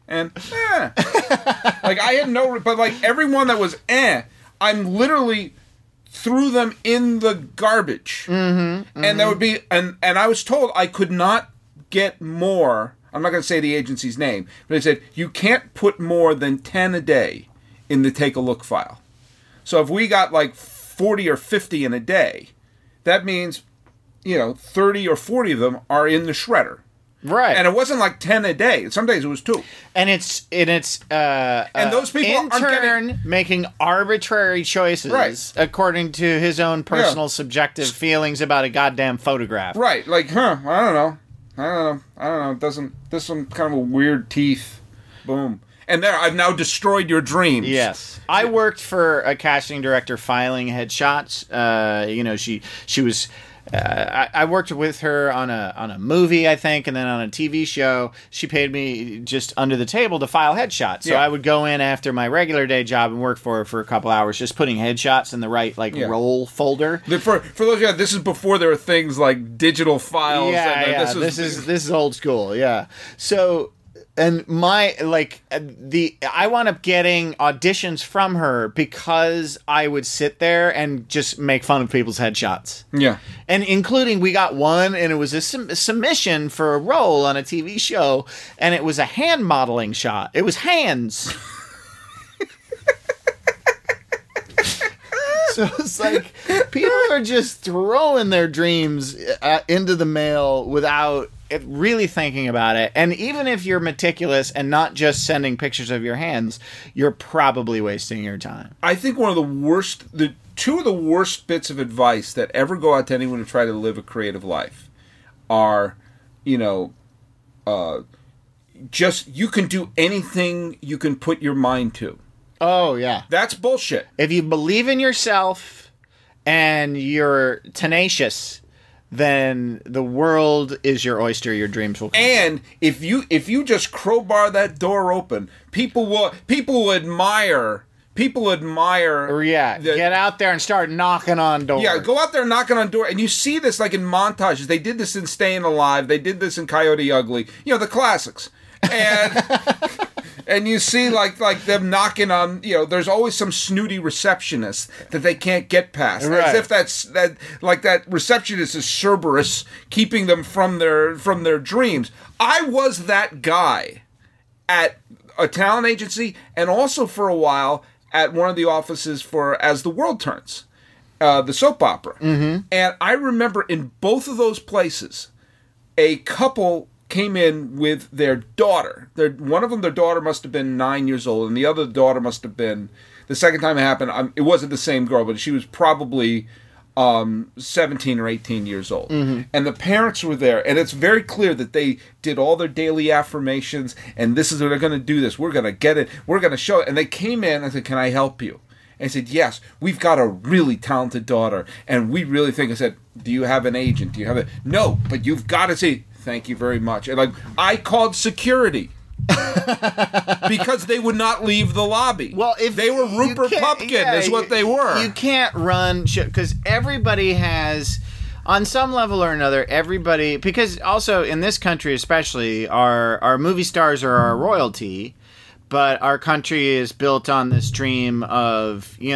I had no... But everyone that was I'm literally... threw them in the garbage. And there would be and I was told I could not get more. I'm not going to say the agency's name, but they said you can't put more than 10 a day in the take a look file. So if we got 40 or 50 in a day, that means 30 or 40 of them are in the shredder. Right. And it wasn't 10 a day. Some days it was 2. And it's and those people intern making arbitrary choices according to his own personal subjective feelings about a goddamn photograph. Right. I don't know. There's some kind of a weird teeth. Boom. And there, I've now destroyed your dreams. Yes. I worked for a casting director filing headshots. She was... I worked with her on a movie, I think, and then on a TV show. She paid me just under the table to file headshots. So I would go in after my regular day job and work for her for a couple hours, just putting headshots in the right roll folder. For those of you, this is before there were things like digital files. This is old school. Yeah. So. And I wound up getting auditions from her because I would sit there and just make fun of people's headshots. Yeah. And including, we got one, and it was a submission for a role on a TV show, and it was a hand modeling shot. It was hands. So it's people are just throwing their dreams into the mail without really thinking about it. And even if you're meticulous and not just sending pictures of your hands, you're probably wasting your time. I think two of the worst bits of advice that ever go out to anyone who try to live a creative life are, just you can do anything you can put your mind to. Oh, yeah. That's bullshit. If you believe in yourself and you're tenacious, then the world is your oyster. Your dreams will come. And if you just crowbar that door open, people will admire. Get out there and start knocking on doors. Yeah, go out there knocking on doors. And you see this in montages. They did this in Staying Alive. They did this in Coyote Ugly. The classics. And And you see like them knocking on, there's always some snooty receptionist that they can't get past. Right. As if that receptionist is Cerberus keeping them from their dreams. I was that guy at a talent agency and also for a while at one of the offices for As the World Turns, the soap opera. Mm-hmm. And I remember in both of those places, a couple came in with their daughter. One of them, their daughter must have been 9 years old, and the other daughter must have been, the second time it happened, it wasn't the same girl, but she was probably 17 or 18 years old. Mm-hmm. And the parents were there, and it's very clear that they did all their daily affirmations, and this is what they're going to do this. We're going to get it. We're going to show it. And they came in and said, can I help you? And I said, yes, we've got a really talented daughter, and we really think. I said, do you have an agent? Do you have it? No, but you've got to see. Thank you very much. And I called security because they would not leave the lobby. Well, if they were Rupert Pupkin, is what they were. You can't run because everybody has, on some level or another, everybody. Because also in this country, especially, our movie stars are our royalty. But our country is built on this dream of, you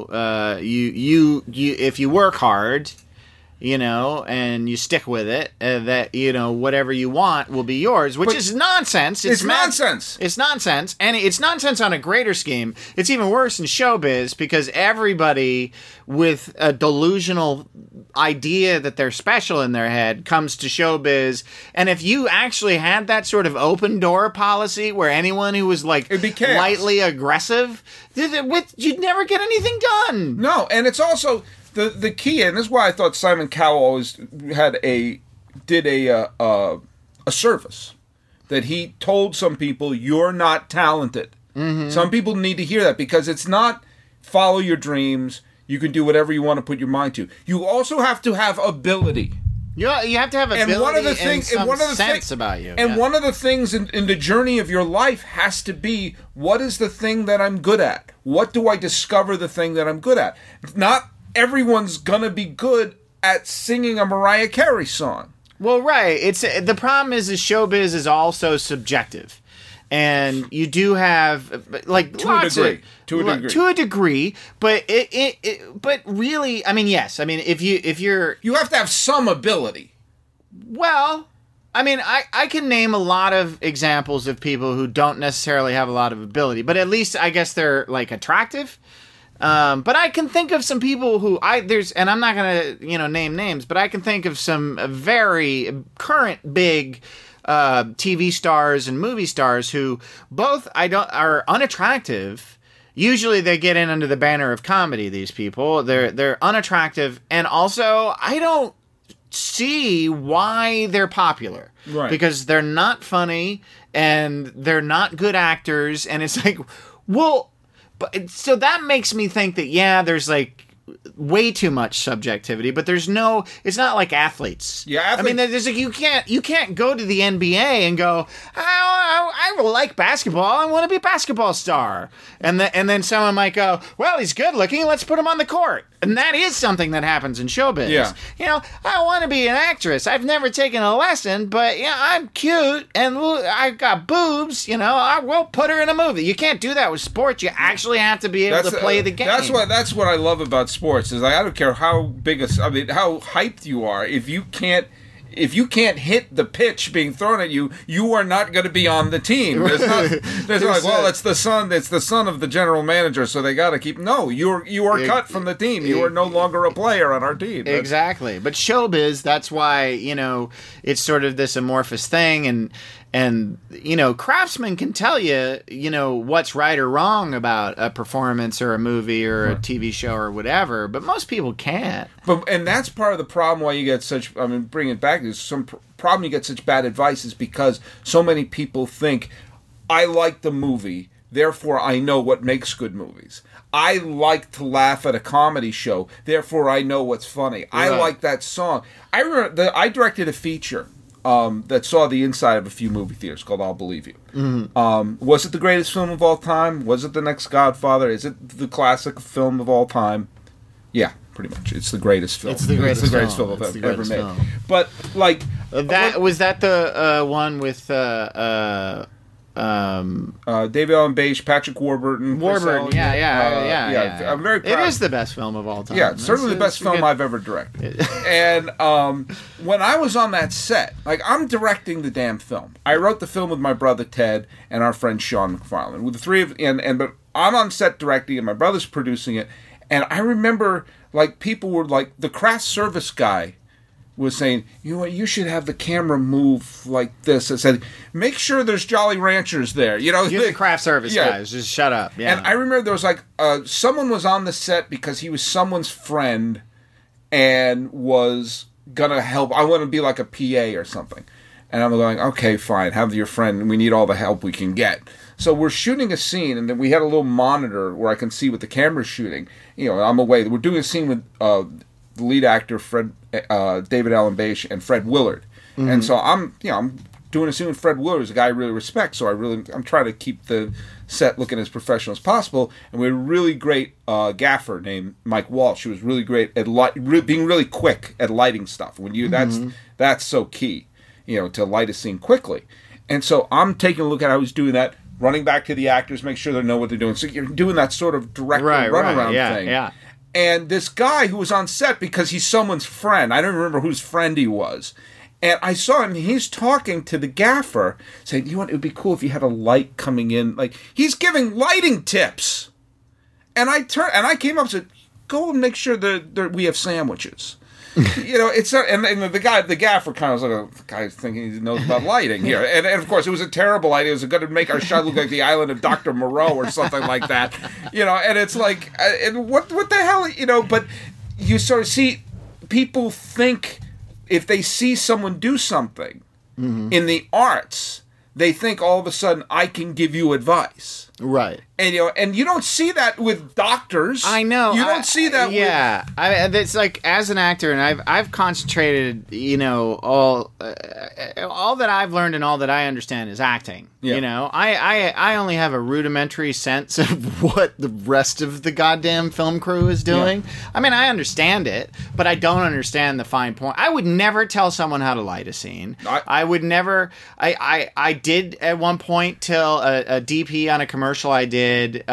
if you work hard, and you stick with it, that, whatever you want will be yours, which is nonsense. It's nonsense. It's nonsense. And it's nonsense on a greater scheme. It's even worse in showbiz because everybody with a delusional idea that they're special in their head comes to showbiz. And if you actually had that sort of open door policy where anyone who was lightly aggressive, you'd never get anything done. No, and it's also the key, and this is why I thought Simon Cowell always did a service that he told some people, you're not talented. Mm-hmm. Some people need to hear that because it's not follow your dreams. You can do whatever you want to put your mind to. You also have to have ability. You have to have ability and one of the things about you. And one of the things in the journey of your life has to be, what is the thing that I'm good at? What do I discover the thing that I'm good at? Not everyone's going to be good at singing a Mariah Carey song. Well, right. The problem is showbiz is also subjective. And you do have to a degree, but but really, I mean, yes, I mean, if you have to have some ability. Well, I mean, I can name a lot of examples of people who don't necessarily have a lot of ability, but at least I guess they're attractive. But I can think of some people who and I'm not gonna name names, but I can think of some very current big TV stars and movie stars who both are unattractive. Usually they get in under the banner of comedy. These people, they're unattractive, and also I don't see why they're popular. Right. Because they're not funny and they're not good actors, and it's well, but so that makes me think that there's way too much subjectivity, but it's not like athletes. Yeah, I mean, there's you can't go to the NBA and go, I like basketball, I want to be a basketball star, and then someone might go, well, he's good looking, let's put him on the court. And that is something that happens in showbiz. Yeah. I want to be an actress. I've never taken a lesson, but I'm cute and I've got boobs. I will put her in a movie. You can't do that with sports. You actually have to be able to play the game. That's what I love about sports is I don't care how how hyped you are. If you can't hit the pitch being thrown at you, you are not going to be on the team. There's it's the son of the general manager, so they got to keep. No, you are cut from the team. You are no longer a player on our team. Exactly. But showbiz, that's why it's sort of this amorphous thing, and craftsmen can tell you what's right or wrong about a performance or a movie or a TV show or whatever, but most people can't. And that's part of the problem why you get such. I mean, bring it back. There's some problem you get such bad advice is because so many people think, I like the movie, therefore I know what makes good movies. I like to laugh at a comedy show, therefore I know what's funny. Right. I like that song. I remember I directed a feature that saw the inside of a few movie theaters called I'll Believe You. Mm-hmm. Was it the greatest film of all time? Was it the next Godfather? Is it the classic film of all time? Yeah, pretty much. It's the greatest film. It's the greatest film I've ever made. But was that the one with David Allen Beige, Patrick Warburton. Warburton, yeah. I'm very proud. It is the best film of all time. Yeah, it's certainly the best film I've ever directed. And when I was on that set, like, I'm directing the damn film. I wrote the film with my brother Ted and our friend Sean McFarlane. With the three of but I'm on set directing and my brother's producing it. And I remember, like, people were like, the craft service guy was saying, you know what, you should have the camera move like this. It said, make sure there's Jolly Ranchers there. You know, you're the craft service guys. Just shut up. Yeah. And I remember there was like someone was on the set because he was someone's friend and was gonna help. I want to be like a PA or something. And I'm going, okay, fine, have your friend. We need all the help we can get. So we're shooting a scene, and then we had a little monitor where I can see what the camera's shooting. You know, I'm away. We're doing a scene with the lead actor, David Allen Beige, and Fred Willard. Mm-hmm. And so I'm doing a scene with Fred Willard, who's a guy I really respect. So I'm trying to keep the set looking as professional as possible. And we had a really great gaffer named Mike Walsh, who was really great at being really quick at lighting stuff. When you that's so key, you know, to light a scene quickly. And so I'm taking a look at how he's doing that, running back to the actors, make sure they know what they're doing. So you're doing that sort of director runaround thing. Yeah. And this guy who was on set because he's someone's friend, I don't remember whose friend he was, and I saw him, he's talking to the gaffer, saying, you know what, it would be cool if you had a light coming in. Like, he's giving lighting tips. And I came up and said, go and make sure that we have sandwiches. You know, it's and the gaffer kind of was like, the guy's thinking he knows about lighting here, and of course it was a terrible idea. It was going to make our shot look like the island of Dr. Moreau or something like that, you know. And it's like, and what the hell, you know? But you sort of see people think if they see someone do something in the arts, they think all of a sudden I can give you advice. Right. And you don't see that with doctors. I know. You don't see that it's like, as an actor, and I've concentrated, you know, all that I've learned and all that I understand is acting. Yeah. You know, I only have a rudimentary sense of what the rest of the goddamn film crew is doing. Yeah. I mean, I understand it, but I don't understand the fine point. I would never tell someone how to light a scene. I would never. I did at one point tell a DP on a commercial I did.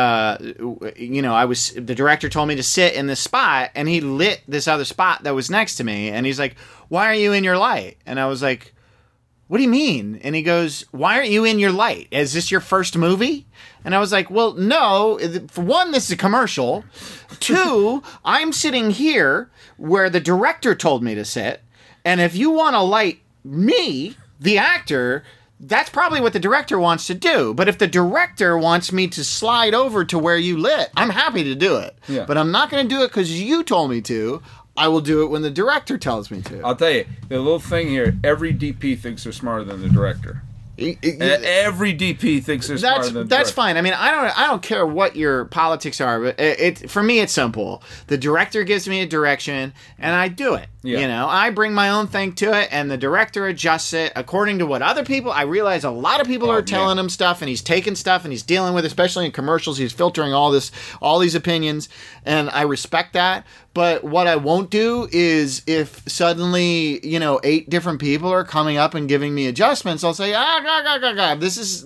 You know, the director told me to sit in this spot, and he lit this other spot that was next to me, and he's like, why are you in your light? And I was like, what do you mean? And he goes, why aren't you in your light? Is this your first movie? And I was like, well, no. For one, this is a commercial. Two, I'm sitting here where the director told me to sit, and if you want to light me, the actor, that's probably what the director wants to do. But if the director wants me to slide over to where you lit, I'm happy to do it. Yeah. But I'm not going to do it because you told me to. I will do it when the director tells me to. I'll tell you, the little thing here, every DP thinks they're smarter than the director. Every DP thinks they're smarter than the director. That's fine. I mean, I don't care what your politics are, but for me, it's simple. The director gives me a direction, and I do it. Yeah. You know, I bring my own thing to it, and the director adjusts it according to what other people. I realize a lot of people are telling him stuff, and he's taking stuff, and he's dealing with, especially in commercials. He's filtering all these opinions, and I respect that. But what I won't do is, if suddenly, you know, 8 different people are coming up and giving me adjustments, I'll say, this is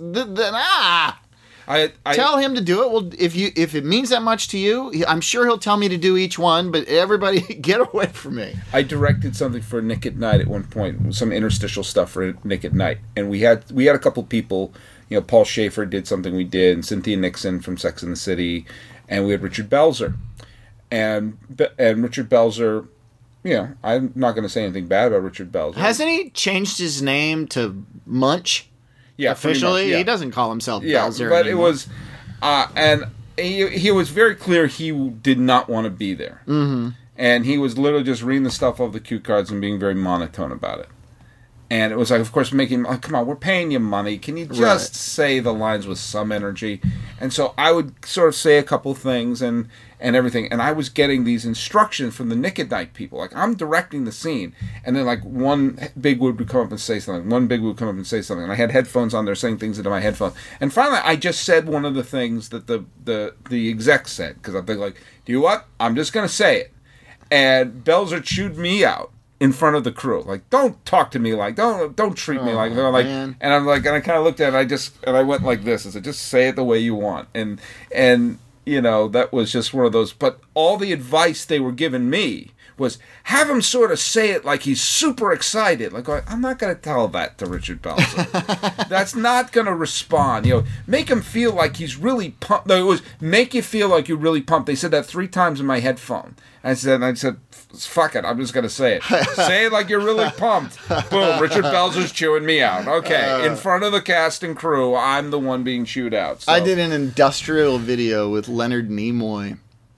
tell him to do it. Well, if it means that much to you, I'm sure he'll tell me to do each one. But everybody, get away from me. I directed something for Nick at Night at one point, some interstitial stuff for Nick at Night, and we had a couple people. You know, Paul Schaefer did something we did, and Cynthia Nixon from Sex and the City, and we had Richard Belzer. And Richard Belzer, you know, I'm not going to say anything bad about Richard Belzer. Hasn't he changed his name to Munch? Yeah, officially, much, yeah. He doesn't call himself Belzer but anymore. It was, and he was very clear he did not want to be there, and he was literally just reading the stuff off the cue cards and being very monotone about it. And it was like, of course, making, oh, come on, we're paying you money. Can you just say the lines with some energy? And so I would sort of say a couple things and everything. And I was getting these instructions from the Nick at Night people. Like, I'm directing the scene. And then, like, one bigwig would come up and say something. One bigwig would come up and say something. And I had headphones on there saying things into my headphones. And finally, I just said one of the things that the exec said. Because I'd be like, do you know what? I'm just going to say it. And Belzer chewed me out. in front of the crew. Like, don't talk to me like, don't treat me like, they're like, man. and I'm like, and I kind of looked at it, and I went like this. I said, just say it the way you want. And you know, that was just one of those, but all the advice they were giving me was have him sort of say it like he's super excited. Like, I'm not going to tell that to Richard Belzer. That's not going to respond. You know, make him feel like he's really pumped. No, it was make you feel like you're really pumped. They said that 3 times in my headphone. I said, fuck it, I'm just going to say it. Say it like you're really pumped. Boom, Richard Belzer's chewing me out. Okay, in front of the cast and crew, I'm the one being chewed out. So. I did an industrial video with Leonard Nimoy.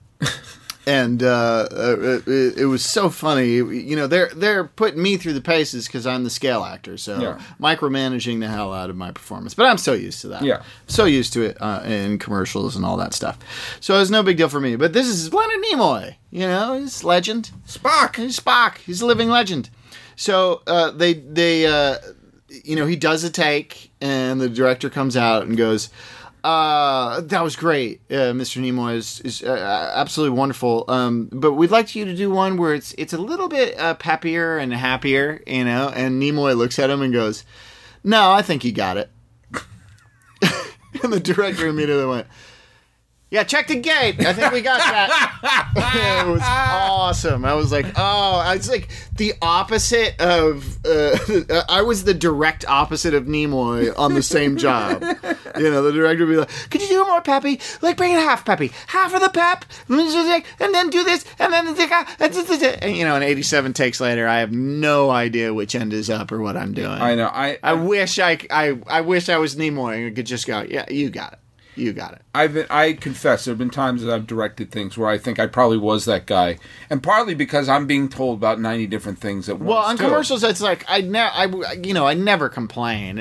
And it was so funny. You know, they're putting me through the paces because I'm the scale actor, so micromanaging the hell out of my performance. But I'm so used to that. Yeah, so used to it in commercials and all that stuff. So it was no big deal for me. But this is Leonard Nimoy. You know, he's legend. Spock. He's a living legend. So they you know, he does a take, and the director comes out and goes, that was great. Mr. Nimoy is absolutely wonderful. But we'd like you to do one where it's a little bit peppier and happier, you know. And Nimoy looks at him and goes, "No, I think you got it." And the director immediately went, "Yeah, check the gate. I think we got that." It was awesome. I was like, it's like the opposite of, I was the direct opposite of Nimoy on the same job. You know, the director would be like, "Could you do more peppy? Like, bring it half peppy. Half of the pep, and then do this, and then, and, you know, and 87 takes later, I have no idea which end is up or what I'm doing. I know. I wish I wish I was Nimoy and could just go, yeah, you got it. You got it. I confess, there have been times that I've directed things where I think I probably was that guy, and partly because I'm being told about 90 different things at once. Well, on commercials, it's like I never complain.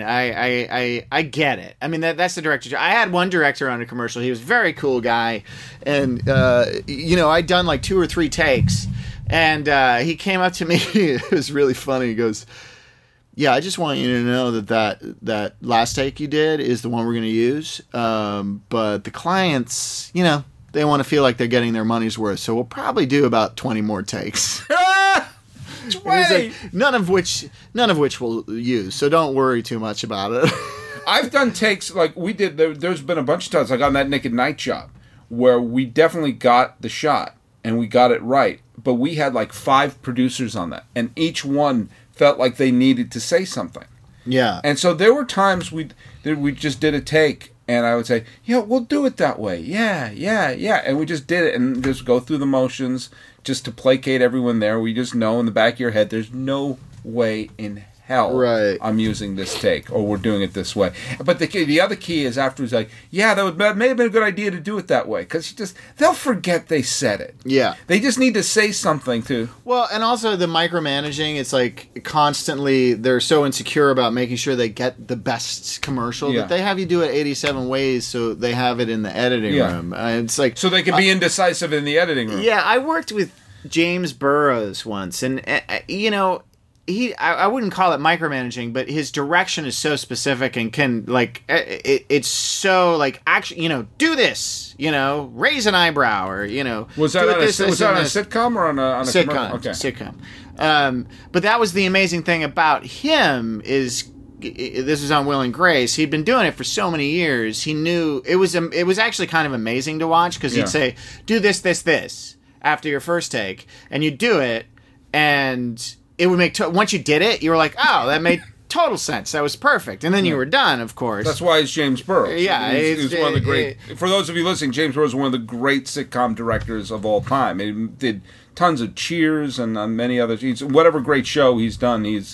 I get it. I mean, that's the director. I had one director on a commercial. He was a very cool guy, and you know, I'd done like 2 or 3 takes, and he came up to me. It was really funny. He goes, "Yeah, I just want you to know that last take you did is the one we're going to use. But the clients, you know, they want to feel like they're getting their money's worth. So we'll probably do about 20 more takes." 20! Like, none of which we'll use. So don't worry too much about it. I've done takes like we did. There's been a bunch of times like on that Naked Night job where we definitely got the shot and we got it right. But we had like 5 producers on that, and each one felt like they needed to say something. Yeah. And so there were times we just did a take, and I would say, "Yeah, we'll do it that way. Yeah. And we just did it and just go through the motions just to placate everyone there. We just know in the back of your head there's no way in hell I'm using this take, or we're doing it this way. But the other key is afterwards like, yeah, that may have been a good idea to do it that way, because they'll forget they said it. Yeah. They just need to say something to... Well, and also the micromanaging, it's like constantly they're so insecure about making sure they get the best commercial that they have you do it 87 ways so they have it in the editing room. It's like... So they can be indecisive in the editing room. Yeah, I worked with James Burrows once, and, you know... I wouldn't call it micromanaging, but his direction is so specific and can, like, it's so, like, actually, you know, do this, you know, raise an eyebrow, or, you know. Was that on a sitcom or on a sitcom? Okay. Sitcom. But that was the amazing thing about him is, this was on Will and Grace. He'd been doing it for so many years. He knew, it was actually kind of amazing to watch, because he'd say, do this, after your first take, and you'd do it, and... It would make once you did it, you were like, "Oh, that made total sense. That was perfect." And then you were done, of course. That's why it's James Burrows. Yeah, he's one of the great. For those of you listening, James Burrows is one of the great sitcom directors of all time. He did tons of Cheers and many others. Whatever great show he's done, he's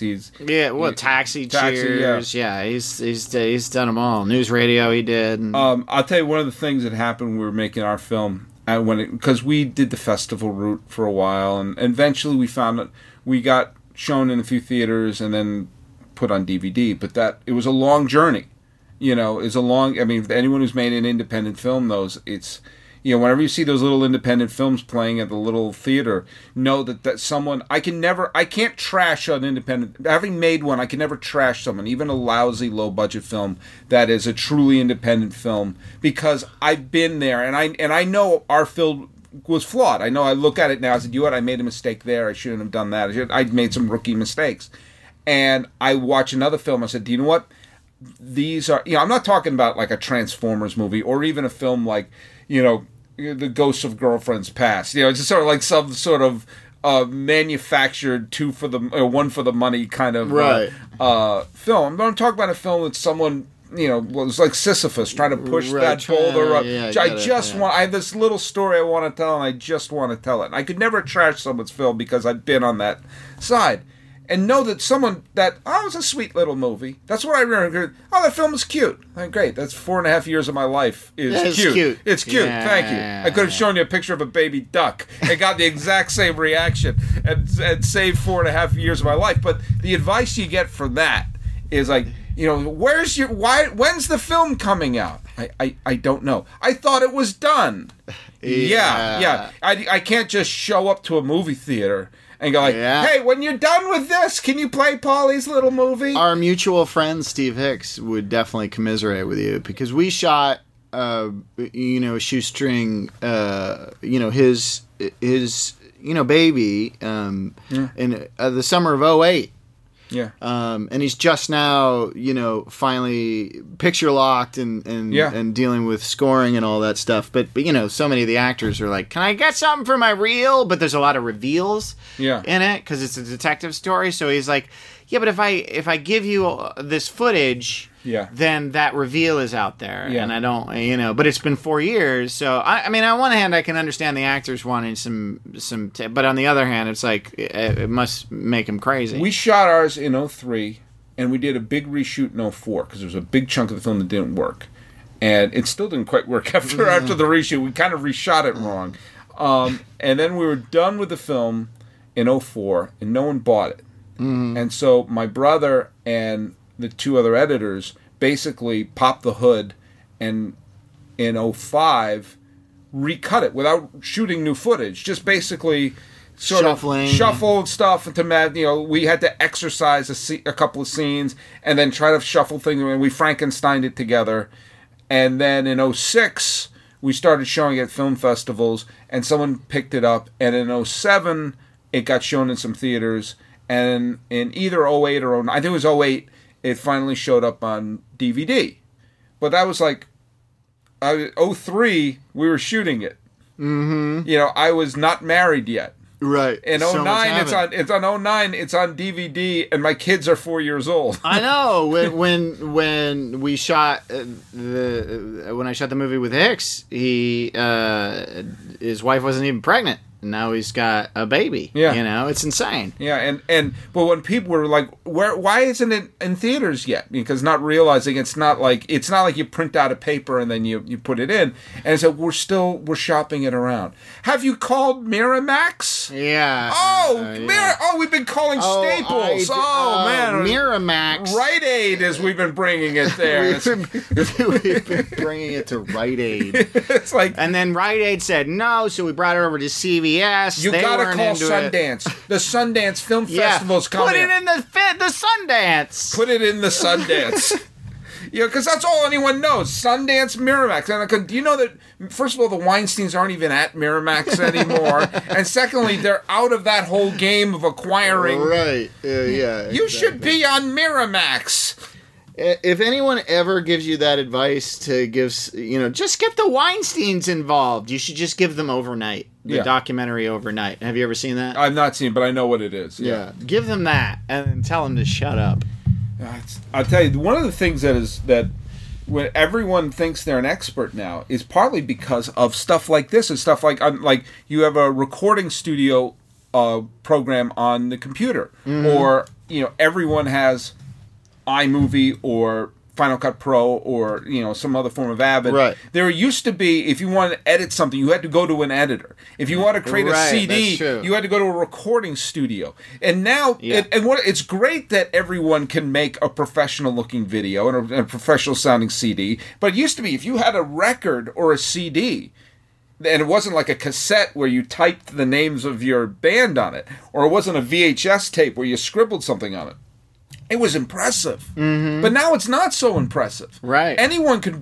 Taxi, Cheers. Yeah, he's done them all. News Radio, he did. And... I'll tell you one of the things that happened when we were making our film, because we did the festival route for a while, and eventually we found that we got shown in a few theaters and then put on DVD, but it was a long journey. You know, I mean, anyone who's made an independent film knows it's, you know, whenever you see those little independent films playing at the little theater, know that someone, I can't trash an independent, having made one, I can never trash someone, even a lousy low budget film that is a truly independent film, because I've been there, and I know our film was flawed. I know I look at it now, I said, you know what, I made a mistake there, I shouldn't have done that. I made some rookie mistakes. And I watch another film, I said, do you know what? These are, I'm not talking about like a Transformers movie or even a film like, The Ghosts of Girlfriends Past. It's just sort of like some sort of manufactured one for the money kind of film. But I'm talking about a film that someone, was like Sisyphus trying to push that boulder up. I have this little story I want to tell, and I just want to tell it. And I could never trash someone's film because I've been on that side. And know that it was a sweet little movie. That's what I remember. Oh, that film was cute. Great. That's 4.5 years of my life is cute. It's cute. Yeah. Thank you. I could have shown you a picture of a baby duck and got the exact same reaction and saved 4.5 years of my life. But the advice you get from that is like, when's the film coming out? I don't know. I thought it was done. Yeah. I can't just show up to a movie theater and go like, hey, when you're done with this, can you play Paulie's little movie? Our mutual friend Steve Hicks would definitely commiserate with you because we shot, Shoestring, his baby in the summer of '08. Yeah. And he's just now, finally picture locked and dealing with scoring and all that stuff. But so many of the actors are like, can I get something for my reel? But there's a lot of reveals in it because it's a detective story. So he's like, yeah, but if I give you this footage, then that reveal is out there. Yeah. And I don't, but it's been 4 years. So, I mean, on one hand, I can understand the actors wanting but on the other hand, it's like, it must make them crazy. We shot ours in 2003, and we did a big reshoot in 2004, because there was a big chunk of the film that didn't work. And it still didn't quite work after the reshoot. We kind of reshot it wrong. And then we were done with the film in 2004, and no one bought it. Mm-hmm. And so my brother and the two other editors basically popped the hood and in 2005 recut it without shooting new footage. Just basically shuffled stuff to we had to exercise a couple of scenes and then try to shuffle things, and we Frankensteined it together. And then in 2006 we started showing it at film festivals, and someone picked it up, and in 2007 it got shown in some theaters. And in either 2008 or 2009, I think it was 2008, it finally showed up on DVD. But that was like, 2003, we were shooting it. Mm-hmm. I was not married yet. Right. In 2009, it's on 2009, it's on DVD, and my kids are 4 years old. I know. When we shot when I shot the movie with Hicks, his wife wasn't even pregnant. Now he's got a baby. Yeah. It's insane. Yeah, but when people were like, why isn't it in theaters yet? Because not realizing it's not like you print out a paper and then you put it in. And so we're shopping it around. Have you called Miramax? Yeah. We've been calling Staples. Man. Miramax. Rite Aid as we've been bringing it there. We've been bringing it to Rite Aid. It's like, and then Rite Aid said no, so we brought it over to CVS. You gotta call Sundance. The Sundance Film Festival's coming. Put it in the Sundance. Put it in the Sundance. Because that's all anyone knows. Sundance, Miramax. And do you know that, first of all, the Weinsteins aren't even at Miramax anymore. And secondly, they're out of that whole game of acquiring. Right. Yeah. You should be on Miramax. If anyone ever gives you that advice to give, just get the Weinsteins involved. You should just give them Overnight, the documentary Overnight. Have you ever seen that? I've not seen it, but I know what it is. Yeah. Give them that and tell them to shut up. I'll tell you, one of the things that when everyone thinks they're an expert now is partly because of stuff like this and stuff like you have a recording studio program on the computer, or everyone has iMovie or Final Cut Pro or some other form of Avid. Right. There used to be, if you wanted to edit something, you had to go to an editor. If you want to create a CD, you had to go to a recording studio. And now, it's great that everyone can make a professional looking video and a professional sounding CD. But it used to be, if you had a record or a CD, and it wasn't like a cassette where you typed the names of your band on it, or it wasn't a VHS tape where you scribbled something on it, it was impressive. Mm-hmm. But now it's not so impressive. Right. Anyone could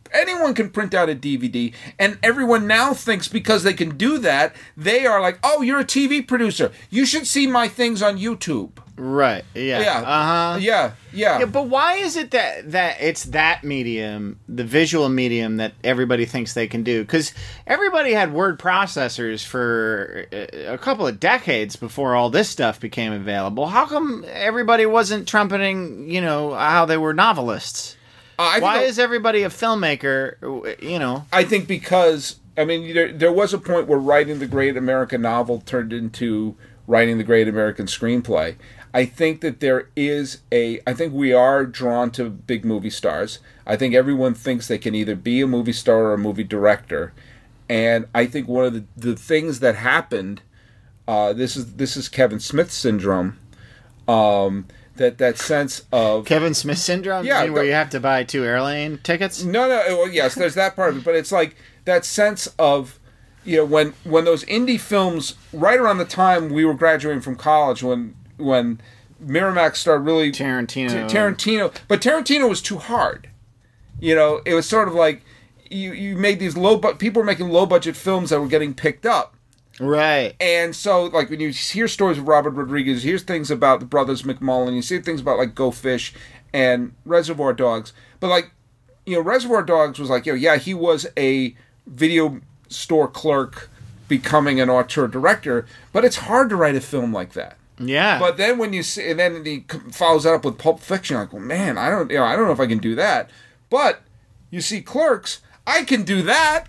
anyone can print out a DVD, and everyone now thinks because they can do that, they are like, oh, you're a TV producer. You should see my things on YouTube. Right. Yeah. Yeah. Uh-huh. Yeah. Yeah, but why is it that it's that medium, the visual medium, that everybody thinks they can do? Because everybody had word processors for a couple of decades before all this stuff became available. How come everybody wasn't trumpeting, how they were novelists? Why is everybody a filmmaker, I think because, there was a point where writing the great American novel turned into writing the great American screenplay. I think that I think we are drawn to big movie stars. I think everyone thinks they can either be a movie star or a movie director. And I think one of the things that happened, this is Kevin Smith syndrome, that sense of... Kevin Smith syndrome? Yeah. Where you have to buy 2 airline tickets? No, well, yes, there's that part of it. But it's like that sense of, when those indie films, right around the time we were graduating from college, when Miramax started really... Tarantino. But Tarantino was too hard. It was sort of like you made these people were making low-budget films that were getting picked up. Right. And so, like, when you hear stories of Robert Rodriguez, you hear things about the brothers McMullen, you see things about, like, Go Fish and Reservoir Dogs. But, like, Reservoir Dogs was like, he was a video store clerk becoming an auteur director, but it's hard to write a film like that. Yeah. But then when you see, and then he follows that up with Pulp Fiction, you're like, well, man, I don't know if I can do that. But you see Clerks, I can do that.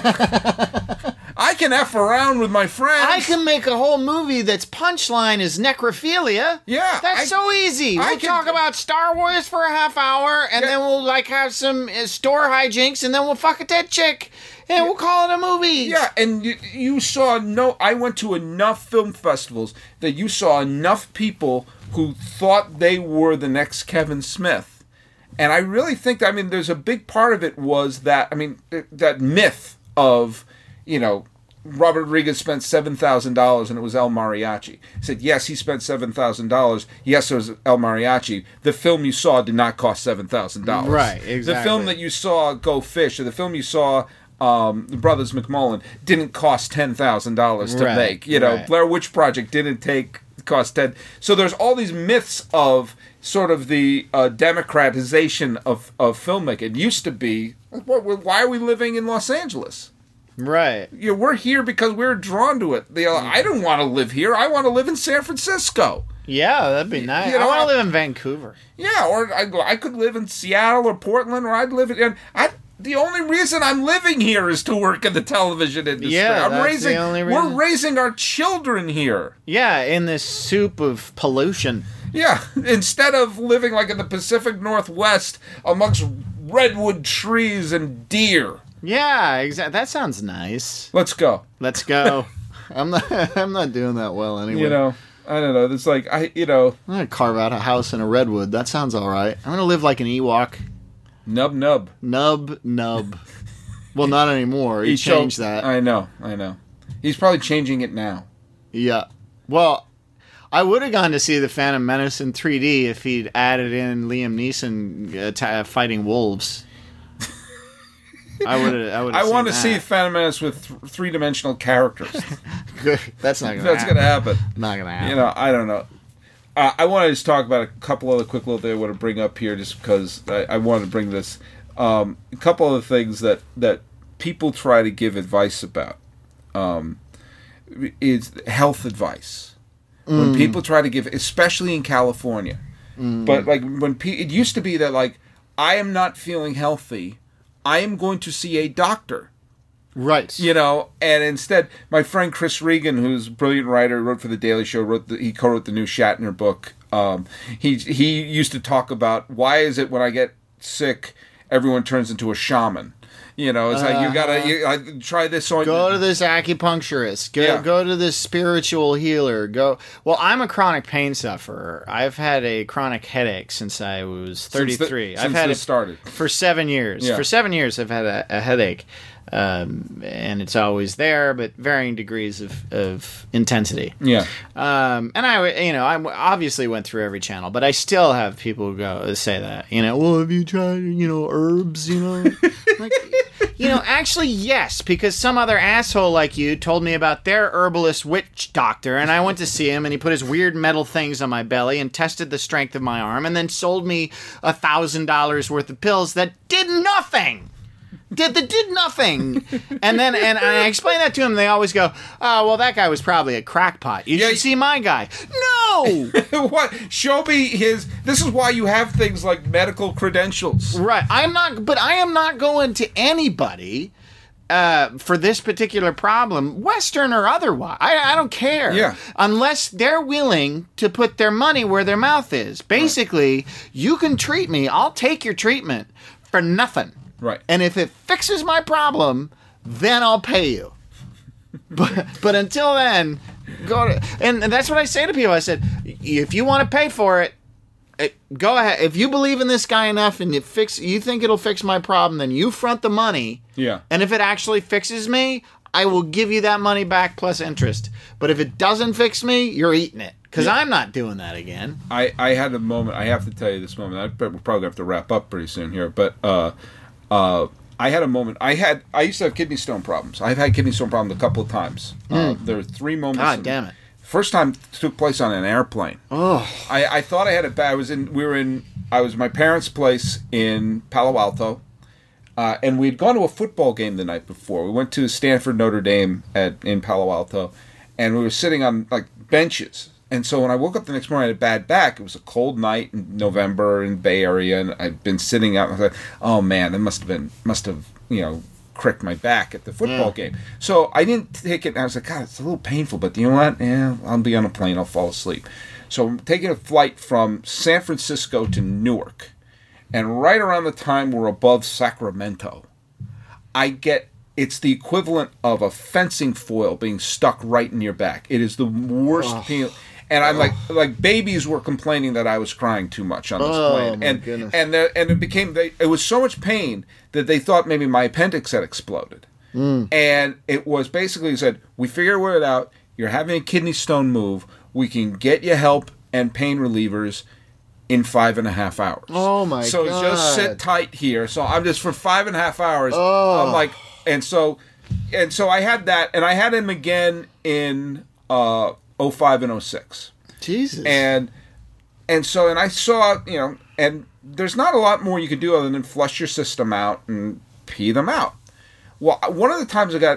I can F around with my friends. I can make a whole movie that's punchline is necrophilia. Yeah. That's so easy. We'll talk about Star Wars for a half hour, and then we'll, have some store hijinks, and then we'll fuck a dead chick. And we'll call it a movie. Yeah, and you saw I went to enough film festivals that you saw enough people who thought they were the next Kevin Smith. And I really think that, there's a big part of it was that, that myth of, Robert Rodriguez spent $7,000 and it was El Mariachi. He said, yes, he spent $7,000. Yes, it was El Mariachi. The film you saw did not cost $7,000. Right, exactly. The film that you saw, Go Fish, or the film you saw... the brothers McMullen didn't cost $10,000 to make. Blair Witch Project didn't cost 10. So there's all these myths of sort of the democratization of filmmaking. It used to be, why are we living in Los Angeles? Right. We're here because we're drawn to it. I don't want to live here. I want to live in San Francisco. Yeah, that'd be nice. I want to live in Vancouver. Yeah, or I could live in Seattle or Portland, or I'd live in... The only reason I'm living here is to work in the television industry. Yeah, that's the only reason. We're raising our children here. Yeah, in this soup of pollution. Yeah, instead of living like in the Pacific Northwest amongst redwood trees and deer. Yeah, exactly. That sounds nice. Let's go. I'm not doing that well anyway. I don't know. It's like I'm gonna carve out a house in a redwood. That sounds all right. I'm gonna live like an Ewok. Nub. Well, not anymore. He changed that. I know. He's probably changing it now. Yeah. Well, I would have gone to see The Phantom Menace in 3D if he'd added in Liam Neeson fighting wolves. I want to see Phantom Menace with three-dimensional characters. That's not going to happen. That's going to happen. Not going to happen. I don't know. I want to just talk about a couple other quick little things I want to bring up here just because I wanted to bring this. A couple of things that people try to give advice about is health advice. When people try to give, especially in California. But like when it used to be that like, I am not feeling healthy, I am going to see a doctor. Right. And instead, my friend Chris Regan, who's a brilliant writer, wrote for The Daily Show, he co-wrote the new Shatner book. He used to talk about why is it when I get sick, everyone turns into a shaman. It's like you gotta try this on. Go to this acupuncturist. Go to this spiritual healer. Well, I'm a chronic pain sufferer. I've had a chronic headache since I was 33. I've had it started for 7 years. Yeah. For 7 years, I've had a headache. and it's always there, but varying degrees of intensity. Yeah. And I obviously went through every channel, but I still have people who say that, well, have you tried, herbs, like, actually, yes, because some other asshole like you told me about their herbalist witch doctor, and I went to see him, and he put his weird metal things on my belly and tested the strength of my arm, and then sold me $1,000 worth of pills that did nothing. That did nothing. And I explain that to them. They always go, "Oh, well, that guy was probably a crackpot. You should see my guy." No. What? Show me his. This is why you have things like medical credentials, right? I am not going to anybody for this particular problem, Western or otherwise. I don't care. Yeah. Unless they're willing to put their money where their mouth is. Basically, you can treat me. I'll take your treatment for nothing. Right. And if it fixes my problem, then I'll pay you. But until then, and that's what I say to people. I said, if you want to pay for it, go ahead. If you believe in this guy enough and you think it'll fix my problem, then you front the money. Yeah. And if it actually fixes me, I will give you that money back plus interest. But if it doesn't fix me, you're eating it. Because I'm not doing that again. I had a moment. I have to tell you this moment. We'll probably have to wrap up pretty soon here. But I had a moment. I used to have kidney stone problems. I've had kidney stone problems a couple of times. There were 3 moments. God damn it! First time took place on an airplane. Oh, I thought I had it bad. I was at my parents' place in Palo Alto, and we'd gone to a football game the night before. We went to Stanford Notre Dame in Palo Alto, and we were sitting on like benches. And so when I woke up the next morning, I had a bad back. It was a cold night in November in the Bay Area, and I'd been sitting out. And I was like, "Oh man, that must have cricked my back at the football game." So I didn't take it. And I was like, "God, it's a little painful, but you know what? Yeah, I'll be on a plane. I'll fall asleep." So I'm taking a flight from San Francisco to Newark, and right around the time we're above Sacramento, it's the equivalent of a fencing foil being stuck right in your back. It is the worst pain. And I'm like babies were complaining that I was crying too much on this plane, my goodness. and it became it was so much pain that they thought maybe my appendix had exploded, and it was basically said, "We figured it out. You're having a kidney stone move. We can get you help and pain relievers in 5.5 hours." Oh my god! So just sit tight here. So I'm just for 5.5 hours. Oh. I'm like, and so I had that, and I had him again in 05 and 06. Jesus. And I saw, and there's not a lot more you can do other than flush your system out and pee them out. Well, one of the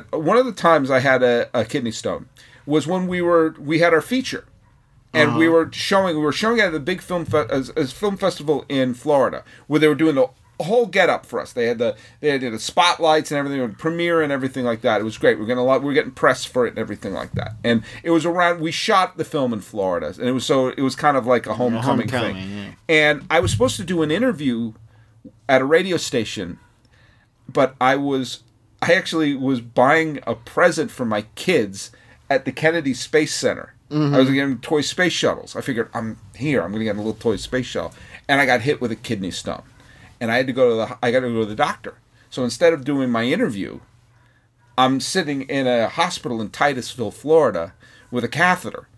times I had a kidney stone was when we had our feature. And we were showing it at the big film festival in Florida, where they were doing the whole get up for us. They had the spotlights and everything, and premiere and everything like that. It was great. We were getting press for it and everything like that. And it was we shot the film in Florida, and it was kind of like a homecoming thing. Yeah. And I was supposed to do an interview at a radio station, but I actually was buying a present for my kids at the Kennedy Space Center. Mm-hmm. I was getting toy space shuttles. I figured I'm going to get a little toy space shuttle, and I got hit with a kidney stone. And I got to go to the doctor. So instead of doing my interview, I'm sitting in a hospital in Titusville, Florida, with a catheter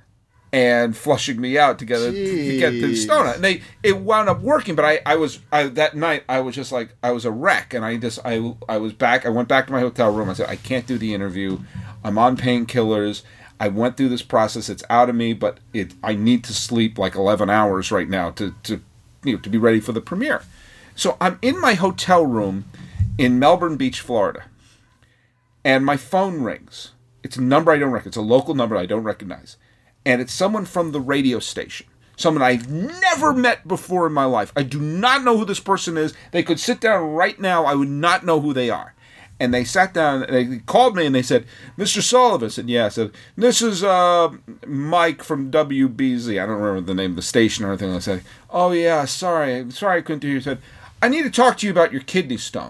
and flushing me out to get the stone out. And it wound up working, but that night I was just like, I was a wreck, and I was back. I went back to my hotel room. I said, I can't do the interview. I'm on painkillers. I went through this process. It's out of me, but I need to sleep like 11 hours right now to be ready for the premiere. So I'm in my hotel room in Melbourne Beach, Florida, and my phone rings. It's a number I don't recognize. It's a local number I don't recognize. And it's someone from the radio station, someone I've never met before in my life. I do not know who this person is. They could sit down right now. I would not know who they are. And they sat down, and they called me, and they said, "Mr. Sullivan." I said, "Yeah." I said, "This is Mike from WBZ. I don't remember the name of the station or anything. I said, "Oh, yeah, sorry I couldn't hear you." He said, "I need to talk to you about your kidney stone."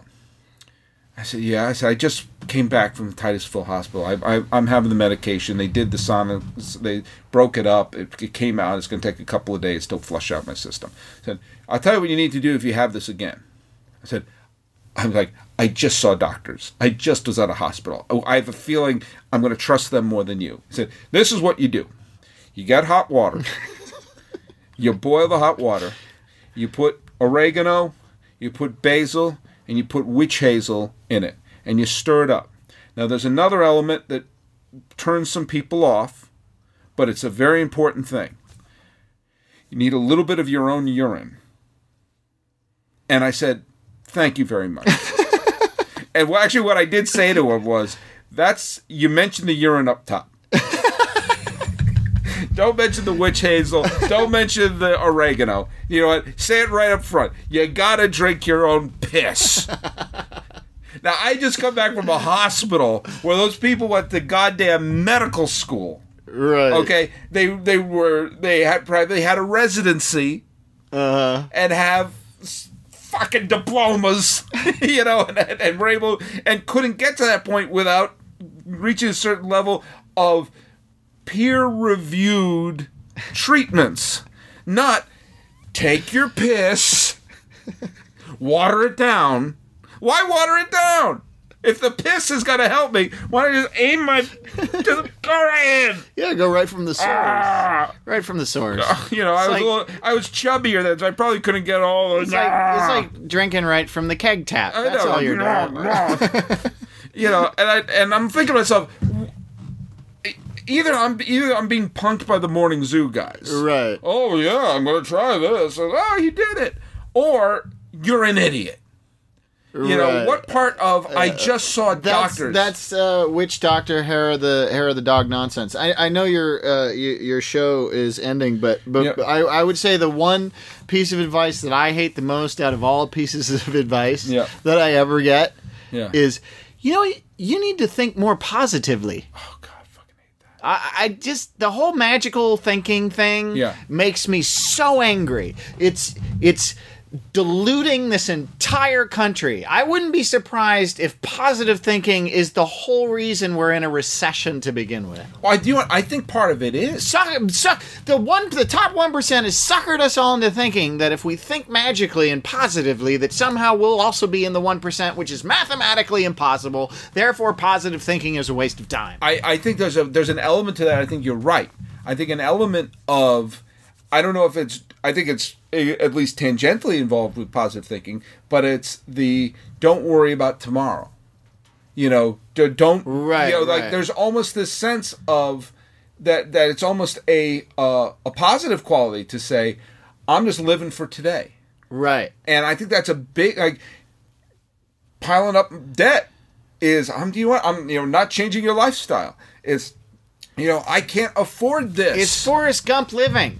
I said, "Yeah." I said, "I just came back from the Titusville Hospital. I'm having the medication. They did the sauna. They broke it up. It came out. It's going to take a couple of days to flush out my system." I said, "I'll tell you what you need to do if you have this again." I said, I'm like, I just saw doctors. I just was at a hospital. Oh, I have a feeling I'm going to trust them more than you. He said, this is what you do. You get hot water. You boil the hot water. You put oregano, you put basil, and you put witch hazel in it. And you stir it up. Now, there's another element that turns some people off, but it's a very important thing. You need a little bit of your own urine. And I said, thank you very much. And actually what I did say to him was, you mentioned the urine up top. Don't mention the witch hazel. Don't mention the oregano. You know what? Say it right up front. You gotta drink your own piss. Now, I just come back from a hospital where those people went to goddamn medical school. Right. Okay? They had a residency and have fucking diplomas, you know, and were able and couldn't get to that point without reaching a certain level of peer-reviewed treatments. Not take your piss, water it down. Why water it down? If the piss is going to help me, why don't I just aim my... Just go right in. Yeah, go right from the source. Right from the source. You know, I was chubbier then, so I probably couldn't get all those... It's like drinking right from the keg tap. That's all you're doing. You know, and I'm thinking to myself, either I'm being punked by the morning zoo guys. Right. Oh, yeah, I'm going to try this. And, oh, you did it. Or you're an idiot. You know, what part of I just saw doctors? That's Witch Doctor, hair of the dog nonsense. I know your show is ending, but yep. I would say the one piece of advice that I hate the most out of all pieces of advice that I ever get is, you need to think more positively. Oh, God, I fucking hate that. I just, the whole magical thinking thing makes me so angry. It's diluting this entire country. I wouldn't be surprised if positive thinking is the whole reason we're in a recession to begin with. Well, I think part of it is the top 1% has suckered us all into thinking that if we think magically and positively, that somehow we'll also be in the 1%, which is mathematically impossible. Therefore, positive thinking is a waste of time. I think there's an element to that. I think you're right. I think an element of, I don't know if it's, I think it's at least tangentially involved with positive thinking, but it's the don't worry about tomorrow. You know, don't, right, you know, like there's almost this sense of that it's almost a positive quality to say, I'm just living for today. Right. And I think that's a big, like, piling up debt is, I'm not changing your lifestyle. It's, you know, I can't afford this. It's Forrest Gump living.